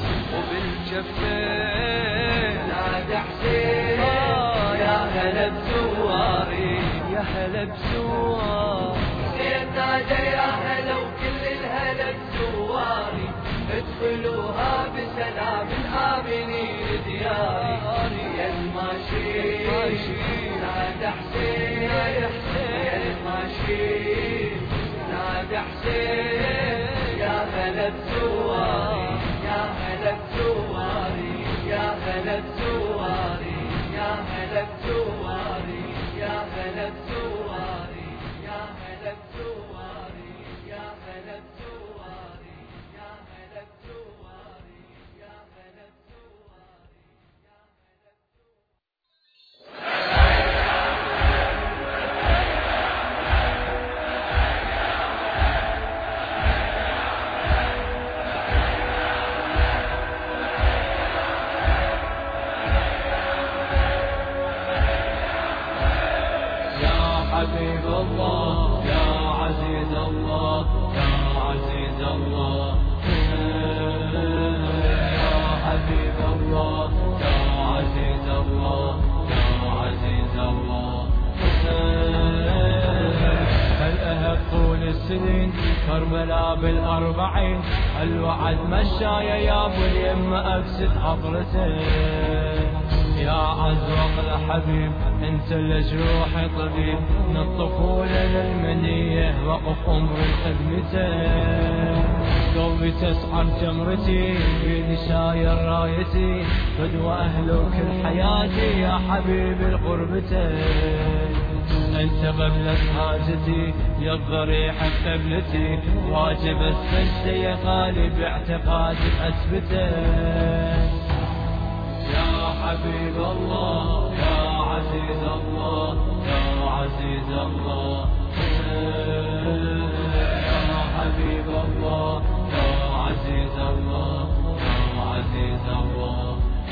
وبالجفين نادى حسين يا هلا بزواري يا هلا بزوار حسين نادى يا هلا وكل الهلا بزواري ادخلوها بسلام آمنين دياري يا الماشي نادى حسين حسين يا هلا بزواري يا هلا بزواري يا هلا بزواري يا هلا بزواري يا هلا بزواري يا هلا بزواري يا هلا بزواري يا هلا بزواري يا هلا حبيب الله يا عزيز الله يا عزيز الله يا حبيب الله يا عزيز الله يا عزيز الله هل أهب طول السنين كربلاء بالأربعين الوعد مشايا يا ابو اليم أفسد حضرته يا عزوق الحبيب انت لجروحي طبيب من الطفولة للمنية وقف عمر خدمته قلبي تسعر جمرتي بيدي شاير رايتي فدوى أهلك حياتي يا حبيبي القربتك انت قبلة حاجتي يا الضريح قبلتي واجب السجدة يا غالي باعتقادي اثبتك يا حبيب الله يا عزيز الله يا عزيز الله يا حبيب الله يا عزيز الله يا عزيز الله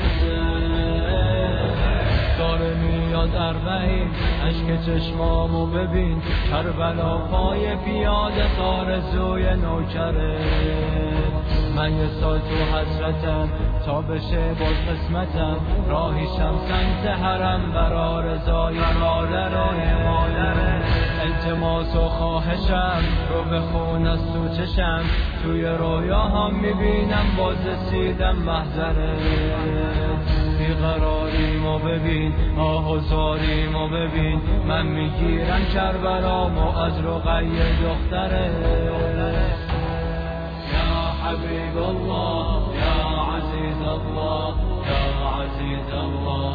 دارمی یاد اربعین عشق چشمامو ببین کربلا پای پیاده آرزوی نوکره من یه سال تو حسرتم تا بشه باز قسمتم راهیشم سمت حرم برا رضای مادره التماس و خواهشم رو بخون از تو چشم توی رویا هم میبینم باز رسیدم محضره بیقراریمو ببین آه و زاریمو ببین من میگیرم کربلامو از رقیه دختره حبيب الله يا عزيز الله يا عزيز الله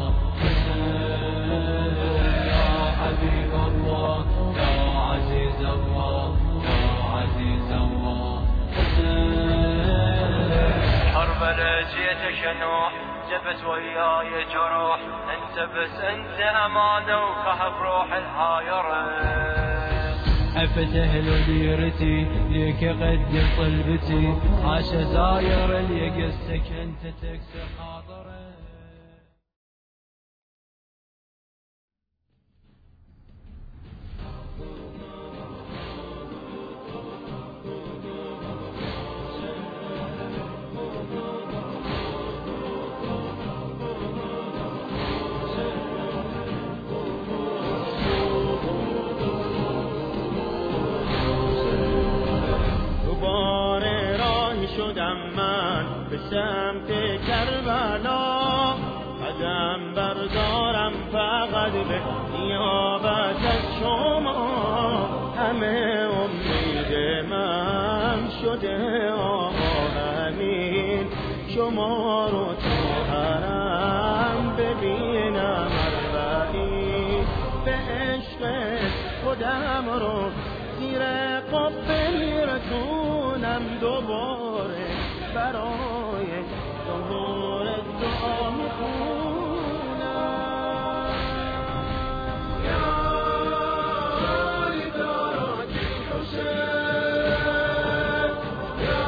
يا حبيب الله يا عزيز الله يا عزيز الله كربلاء جيتك نوح جبت وياي جروح انت بس انت امانه وكهف روح الحايره افتح له ديرتي ليك قدم طلبتي عاش زاير اللي قصتك انت تكسر خاطره شدم من به سمت کربلا قدم بردارم فقط به نیابت از شما همه امید من شده آقا همین شما رو تو حرم ببینم اربعین به عشق خودم رو زیر قبه میرسونم دوباره برای ظهور دعا میخونم یا دارد الحسین یا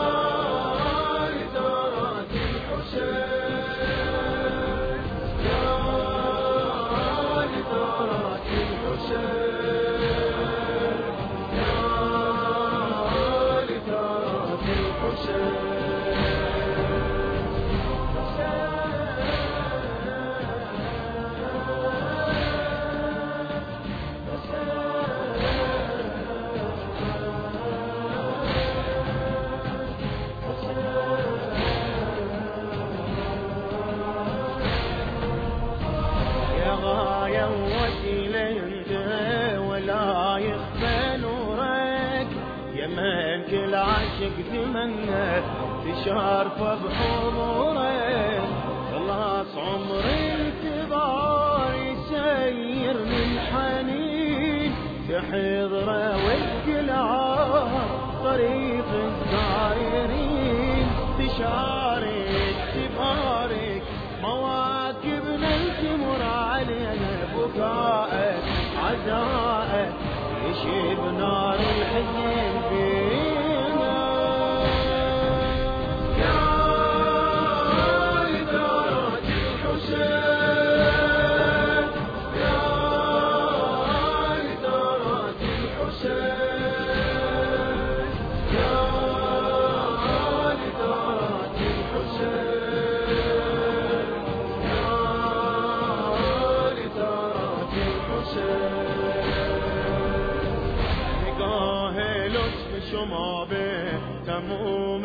دارد الحسین یا دارد الحسین يا غاية وسيلة عاشق تمنى تشارفه بحضوره خلاص عمر انتظار يسير من حنين تحضره والكلاب طريق الزايرين تشارك تبارك مواكبنا تمر علينا بكاءك عزاءك يشيب نار الحزن فينا يا إدارة الحسين يا إدارة الحسين يا إدارة الحسين يا إدارة الحسين نگاه لطف شما به تموم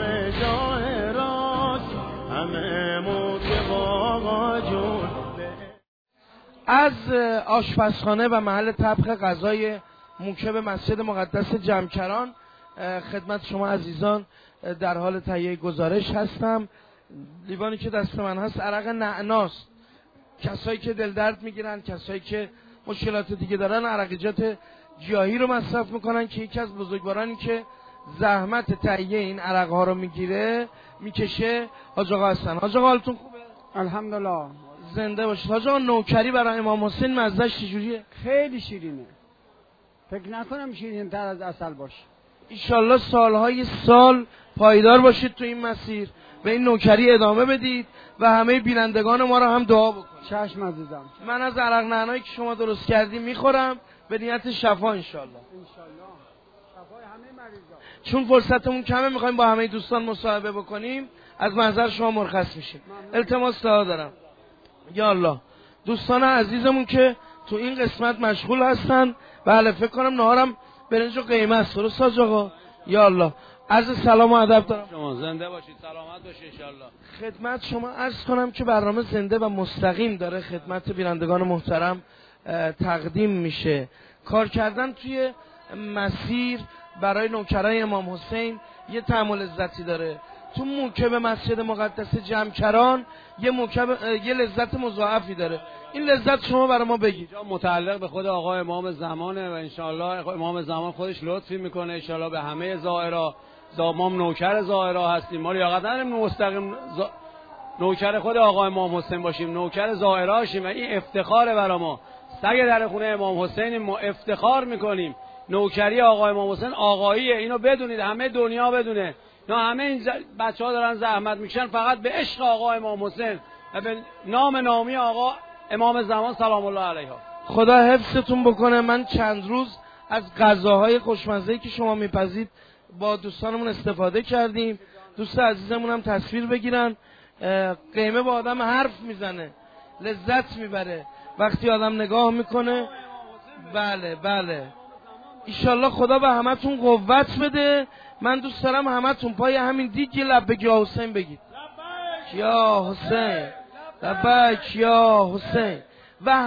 ظاهرات همه موکب آقا جون از آشپزخانه و محل طبخ غذای موکب مسجد مقدس جمکران خدمت شما عزیزان در حال تهیه گزارش هستم. لیوانی که دست من هست عرق نعناست. کسایی که دل درد میگیرن، کسایی که مشکلات دیگه دارن، عرقیجات گیاهی رو مصرف میکنن که یکی از بزرگوارانی که زحمت تهیه این عرق ها رو میکشه حاج آقا هستن. حاج آقا حالتون خوبه؟ الحمدلله. زنده باشید. حاج آقا نوکری برای امام حسین مزهش چجوریه؟ خیلی شیرینه. فکر نکنم شیرین تر از عسل باشه. ایشالله سالهای سال پایدار باشید تو این مسیر، به این نوکری ادامه بدید و همه بینندگان ما رو هم دعا بکنید. چشم عزیزم. من از عرق نعنایی که شما درست کردی میخورم به نیت شفا انشالله. انشالله. شفای همه مریضا. چون فرصتمون کمه میخوایم با همه دوستان مصاحبه بکنیم، از محضر شما مرخص میشیم. التماس دعا دارم. یا الله دوستان عزیزمون که تو این قسمت مشغول هستن، بله فکر کنم نهارم برنج و قیمه است. درست حاج آقا؟ یا الله عرض سلام و ادب دارم. شما زنده باشید، سلامت باشید ان شاء الله. خدمت شما عرض کنم که برنامه زنده و مستقیم داره خدمت بینندگان محترم تقدیم میشه. کار کردن توی مسیر برای نوکرای امام حسین یه طعم و لذتی داره. تو موکب مسجد مقدس جمکران یه لذت مضاعفی داره. این لذت شما برای ما بگید. متعلق به خود آقا امام زمانه و انشالله امام زمان خودش لطفی میکنه انشالله به همه زائرا. ما نوکر زائرا هستیم، ما لیاقت نداریم مستقیم نوکر خود آقا امام حسین باشیم، نوکر زائرا هاشیم و این افتخاره برای ما. سگ در خونه امام حسین ما افتخار میکنیم. نوکری آقا امام حسین آقاییه، اینو بدونید، همه دنیا بدونه. نه همه این بچه‌ها دارن زحمت میکشن فقط به عشق آقا امام حسین و به نام نامی آقا امام زمان سلام الله علیها. خدا حفظتون بکنه. من چند روز از غذاهای خوشمزه‌ای که شما میپزید با دوستانمون استفاده کردیم. دوست عزیزمون هم تصویر بگیرن. قیمه با آدم حرف میزنه، لذت میبره وقتی آدم نگاه میکنه. بله بله ایشالله خدا به همتون قوت بده. من دوست دارم همتون پای همین دیگه لبک یا حسین بگید. یا حسین لبک یا حسین و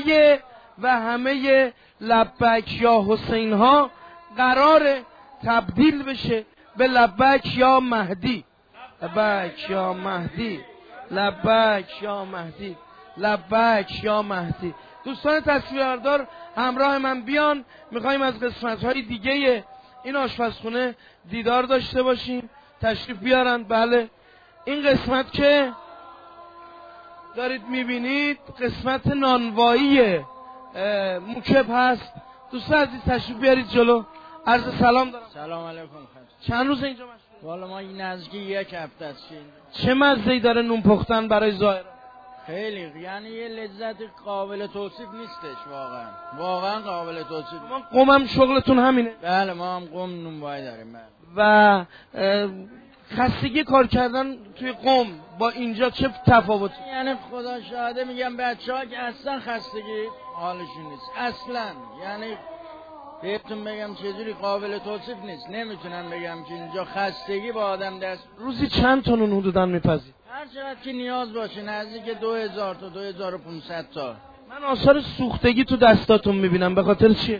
همه لبک یا حسین ها قرار تبدیل بشه به لبک یا مهدی. لبک یا مهدی، لبک یا مهدی، لبک یا مهدی. دوستان تصویردار همراه من بیان، میخوایم از قسمت‌های دیگه این آشپزخونه دیدار داشته باشیم. تشریف بیارن. بله این قسمت که دارید میبینید قسمت نانوایی موکب هست. دوستان عزیز تشریف بیارید جلو. عرض سلام دارم. سلام علیکم. چند روز اینجا مشغول؟ والا ما این نزدیک یک هفته است. چه مزه‌ای داره نون پختن برای زائران؟ خیلی، یعنی یه لذت قابل توصیف نیستش واقعا قابل توصیف. ما قومم شغلتون همینه؟ بله ما هم قوم نونوایی داریم. و خستگی کار کردن توی قوم با اینجا چه تفاوتی؟ یعنی خدا شاهده میگم بچه‌ها که اصلا خستگی حالشون نیست اصلا، یعنی بهتون بگم چجوری قابل توصیف نیست. نمیتونم بگم که اینجا خستگی با آدم دست. روزی چند تا نون حدوداً میپزید؟ هر چقدر که نیاز باشه، نزدیک 2000 تا 2500 تا. من آثار سوختگی تو دستاتون میبینم، به خاطر چیه؟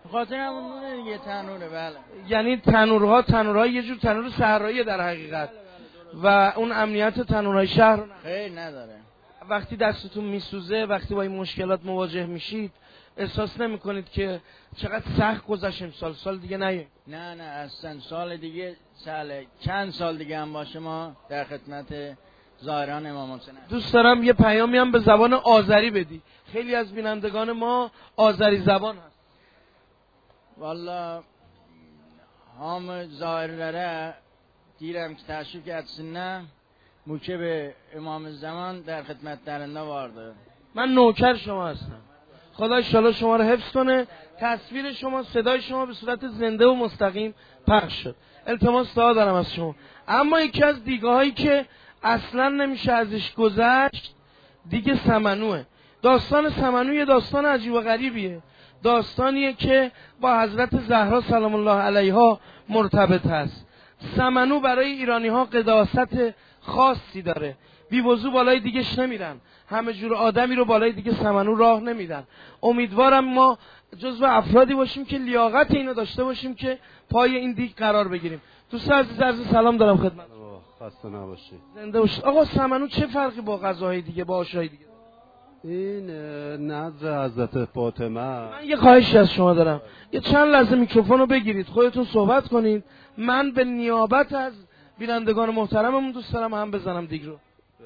خاطر همون دیگه تنوره. بله یعنی تنورها یه جور تنور صحرایی در حقیقت و اون امنیت تنورهای شهر خیر نداره. وقتی دستتون میسوزه، وقتی با این مشکلات مواجه میشید احساس نمیکنید که چقدر سخت گذشت امسال؟ سال دیگه نه اصلا سال دیگه چند سال دیگه هم باشه ما در خدمت زائران امام حسین. دوست دارم یه پیامی هم به زبان آذری بدی. خیلی از بینندگان ما آذری زبان هست. والا هم زائرلere دیرم که تشریف etsinler موکب امام زمان در خدمت درنده vardı. من نوکر شما هستم. خدا انشالله شما رو حفظ کنه. تصویر شما، صدای شما به صورت زنده و مستقیم پخش شد. التماس دعا دارم از شما. اما یکی از دیگه هایی که اصلا نمیشه ازش گذشت دیگه سمنوه. داستان سمنو یه داستان عجیب و غریبیه. داستانیه که با حضرت زهرا سلام الله علیها مرتبط هست. سمنو برای ایرانی ها قداست خاصی داره. بی وضو بالای دیگهش نمیرن. همه جور آدمی رو بالای دیگه سمنو راه نمیدن. امیدوارم ما جزو افرادی باشیم که لیاقت اینو داشته باشیم که پای این دیگ قرار بگیریم. دوست عزیز عرض سلام دارم خدمت. خسته نباشید. زنده باشید. آقا سمنو چه فرقی با غذاهای دیگه، با آشای دیگه؟ این نظر حضرت فاطمه. من یه خواهشی از شما دارم، یه چند لحظه میکروفون رو بگیرید، خودتون صحبت کنید. من به نیابت از بینندگان محترممون دوست دارم هم بزنم دیگ رو.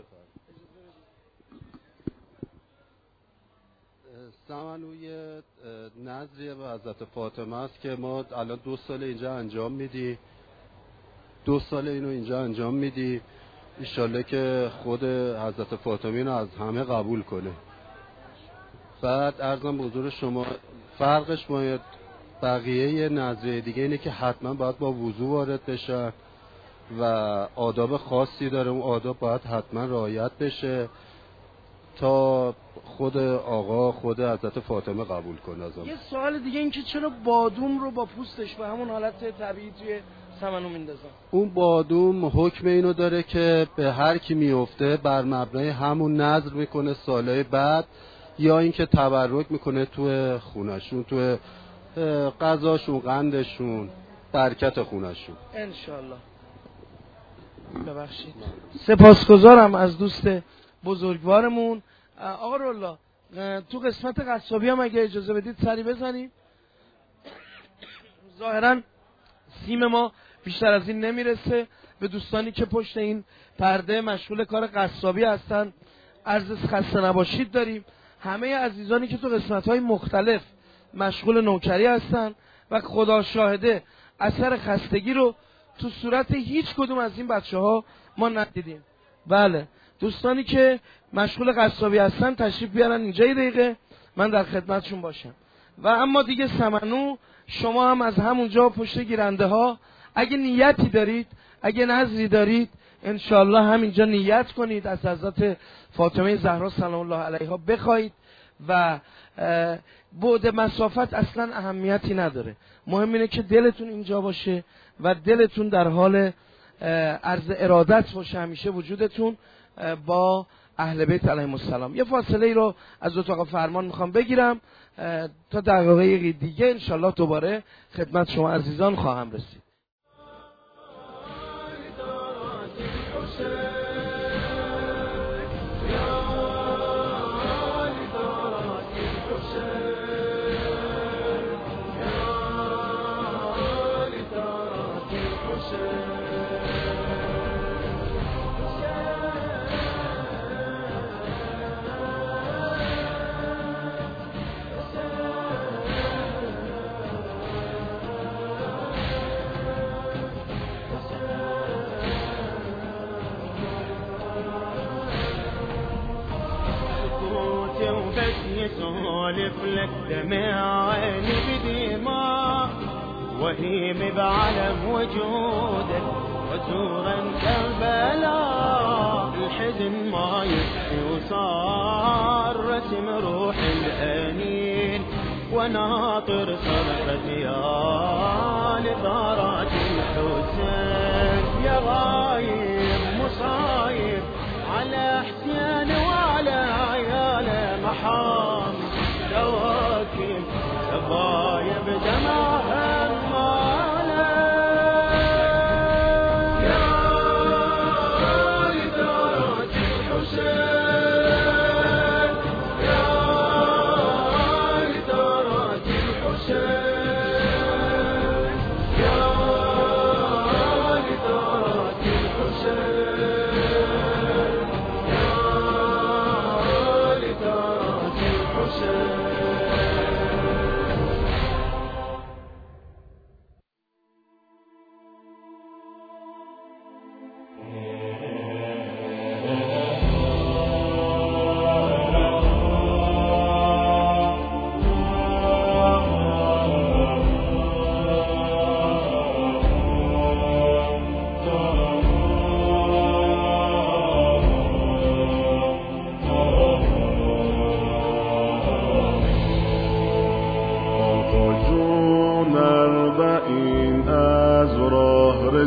سمنوی نظریه به حضرت فاطمه است که ما الان 2 سال اینجا انجام میدی. 2 سال اینو اینجا انجام میدی. انشالله که خود حضرت فاطمه اینو از همه قبول کنه. بعد عرضم به حضور شما فرقش با بقیه نظریه دیگه اینه که حتما باید با وضو وارد بشن و آداب خاصی داره. اون آداب باید حتما رعایت بشه تا خود آقا، خود حضرت فاطمه قبول کنه ازم. یه سوال دیگه این که چرا بادوم رو با پوستش به همون حالت طبیعی توی سمنو میندازن؟ اون بادوم حکم اینو داره که به هر کی میفته بر مبنای همون نذر میکنه سالهای بعد، یا اینکه تبرک میکنه تو خونشون، تو غذاشون، قندشون، برکت خونشون انشالله. ببخشید. سپاسگزارم از دوست بزرگوارمون. آقا رولا تو قسمت قصابی هم اگه اجازه بدید سری بزنیم. ظاهرا سیم ما بیشتر از این نمیرسه. به دوستانی که پشت این پرده مشغول کار قصابی هستن عرض خسته نباشید داریم. همه عزیزانی که تو قسمت‌های مختلف مشغول نوکری هستن و خدا شاهده اثر خستگی رو تو صورت هیچ کدوم از این بچه‌ها ما ندیدیم. بله، دوستانی که مشغول قصابی هستن تشریف بیارن اینجا یه دقیقه من در خدمتشون باشم. و اما دیگه سمنو شما هم از همونجا پشت گیرنده ها اگه نیتی دارید، اگه نظری دارید، انشالله همینجا نیت کنید از حضرت فاطمه زهرا سلام الله علیها بخواید و بعد مسافت اصلا اهمیتی نداره. مهم اینه که دلتون اینجا باشه و دلتون در حال عرض ارادت باشه همیشه وجودتون با اهل بیت علیهم السلام. یه فاصله ای رو از اتاق فرمان میخوام بگیرم تا دقایقی دیگه انشالله دوباره خدمت شما عزیزان خواهم رسید. سولف لك دمع عيني بدماء وهيم بعلم وجودك وزورا كربلاء الحزن ما يكفي وصار رسم روح الأنين وناطر صرخة يا لثارات الحسين يا غايب مصايب على حسين وعلى عياله محام دواكب سبايا بدم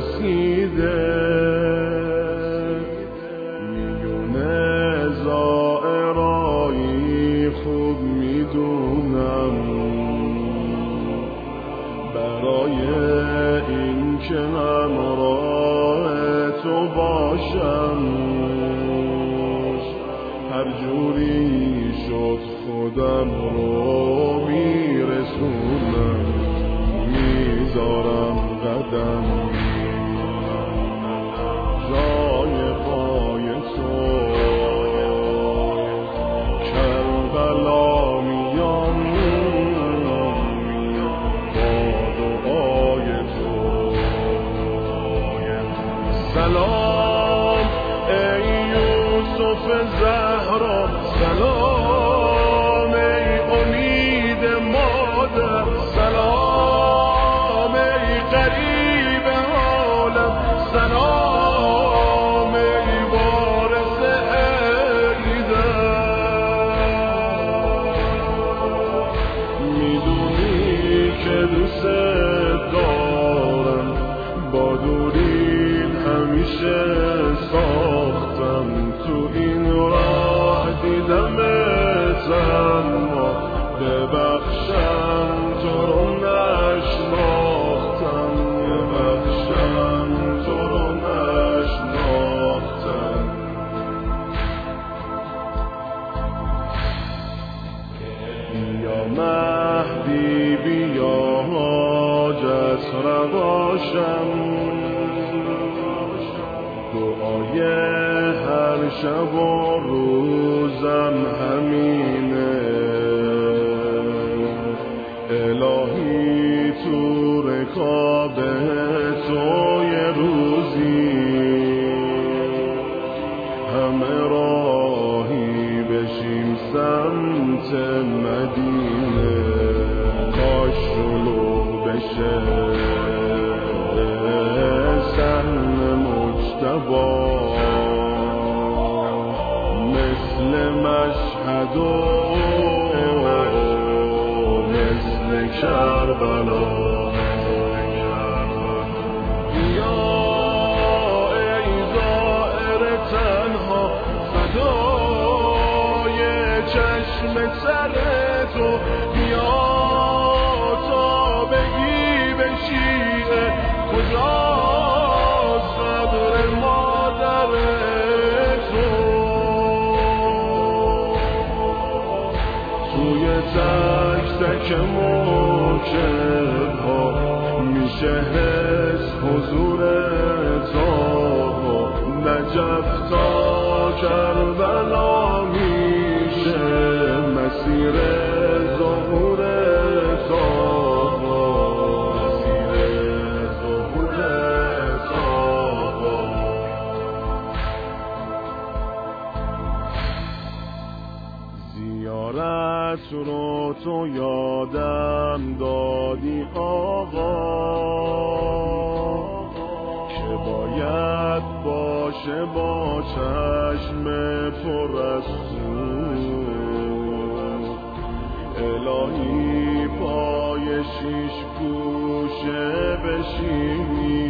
رسیده میونه زائرایی خوب میدونم برای این که همراه تو باشم هر جوری شد خودم رو میرسونم میذارم قدم جای پای تو کربلا میام با دعای تو سلام ای یوسف زهرا سلام ای امید مادر سلام ای قریب عالم سلام ای وارث ایدم میدونی که دوست دارم با دورین همیشه ساختم تو این راه دیدمت اما ببخشم تو رو نشناختم ببخشم تو رو نشناختم بیا مهدی بیا حاجت رباشم دعای هر شب و روزم همینه الهی تو رکاب تو یه روزی همه راهی بشیم سمت مدینه کاش شلوغ بشه سهم مجتبی مثل مشهد و مثل کربلا بیا ای زائر تنها فدای چشم سر تو بیا تا بگی به شیعه کجاست قبر مادر تو توی تک تک موکب ها میشه حس حضور تا نجف تا کربلا میشه مسیر ظهور تا زیارت رو تو یادم دادی آقا که باید باشه با چشم پر از سود الهی پای شیش گوشه بشینی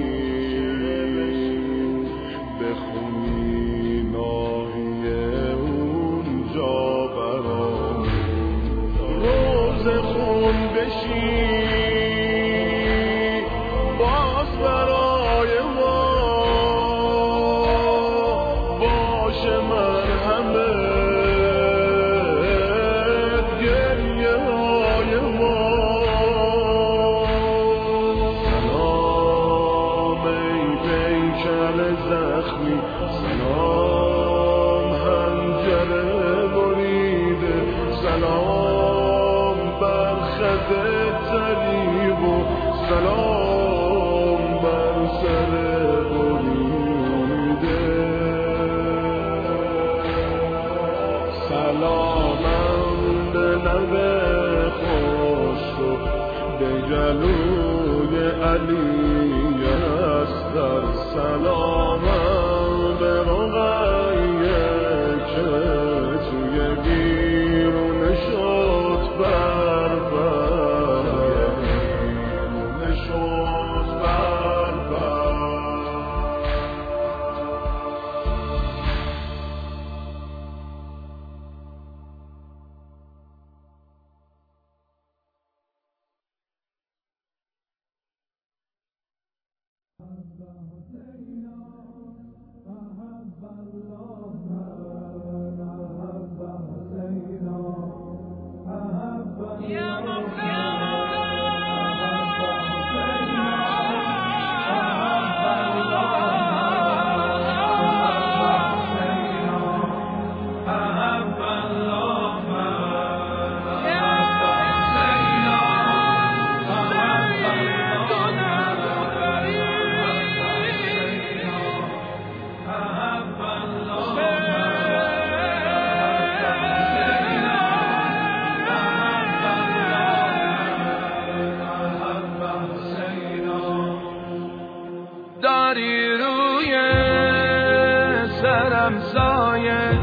بخونی ناحیه اونجا برام روز خون بشی باز برای ما باشه مرحمت گریه های ما سلام ای پیکر زخمی سلام حنجره بریده سلام بر خد طریب و سلام بر سر بریده سلامم به لب خوش و به جلوی علی اصغر سلامم به رقیه که توی بیرون شد بر بر بیرون شد بر بر داری روی سرم سایه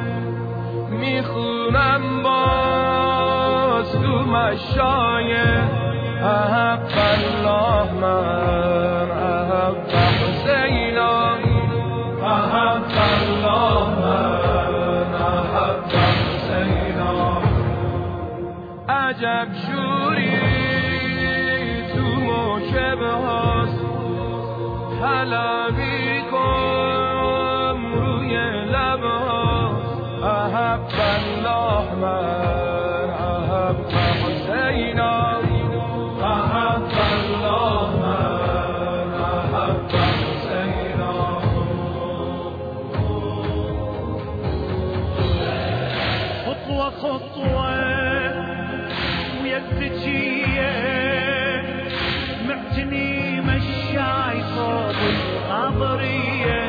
میخونم باز تو مشایه احب الله من احب حسینا احب الله من احب حسینا عجب شوری تو موکبه هاست حلاوی کن روی لبها احب الله من احب حسینا احب الله من احب حسینا خطوة خطوة ويا الذكية معتني مشاي صوب القبرية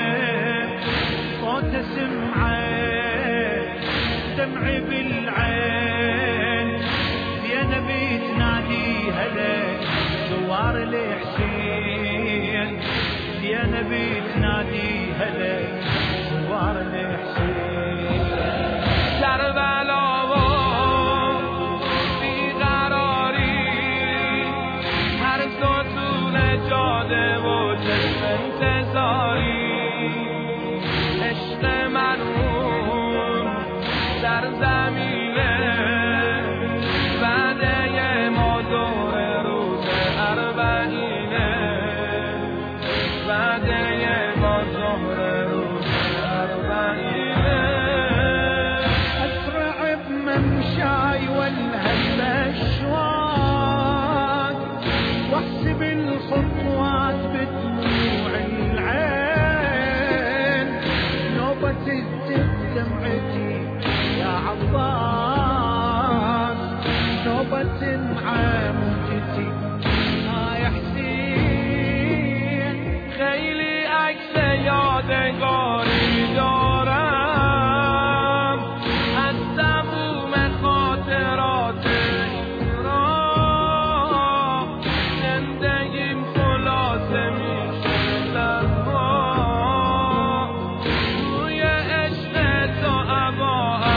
صوت سمعه دمعي بالعين يا نبي تنادي هلا زوار الحسين يا نبي تنادي هلا زوار الحسين کربلا و بیقراری هر ستون جاده و چشم انتظاری عشق منون در زمینه وعده ما دور روز اربعینه وعده ما دور روز اربعینه ممشاي والهل الشواق واحسب الخطوات بدموع العين نوبة تزدد دمعتي يا عباس نوبة مع موجتي يا حسين خیلی عکس یادگاری دارم از تموم خاطرات این راه زندگیم خلاصه میشه لبها توی عشق تو ابا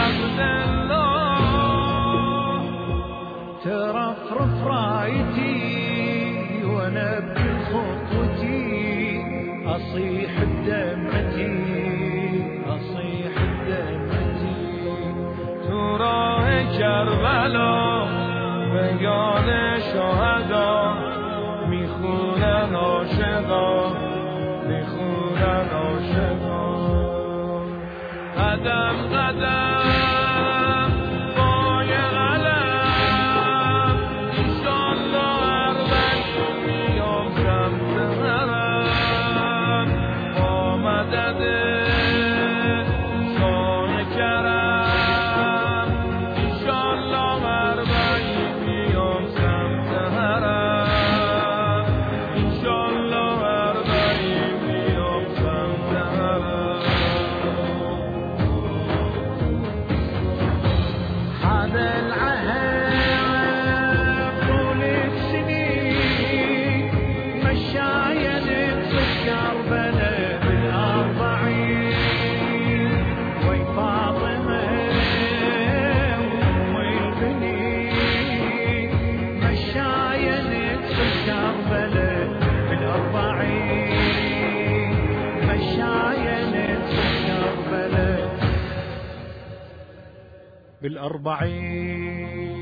عبدالله ترفرف رايتي وانا بخطوتي اصيح بدمعتي اصيح بدمعتي تو راه کربلا به یاد شهدا میخونن عاشقا میخونن عاشقا قدم قدم پای قلم انشالله اربعین میام سمت حرم با مدد شاه کرم انشالله اربعین میام سمت حرم انشالله اربعین میام سمت حرم هذا العهد طول السنين مشايا نتذكر بلا بالأربعين وي فاطمة والبنين مشايا نتذكر بلا بالأربعين مشايا نتذكر بلا بالأربعين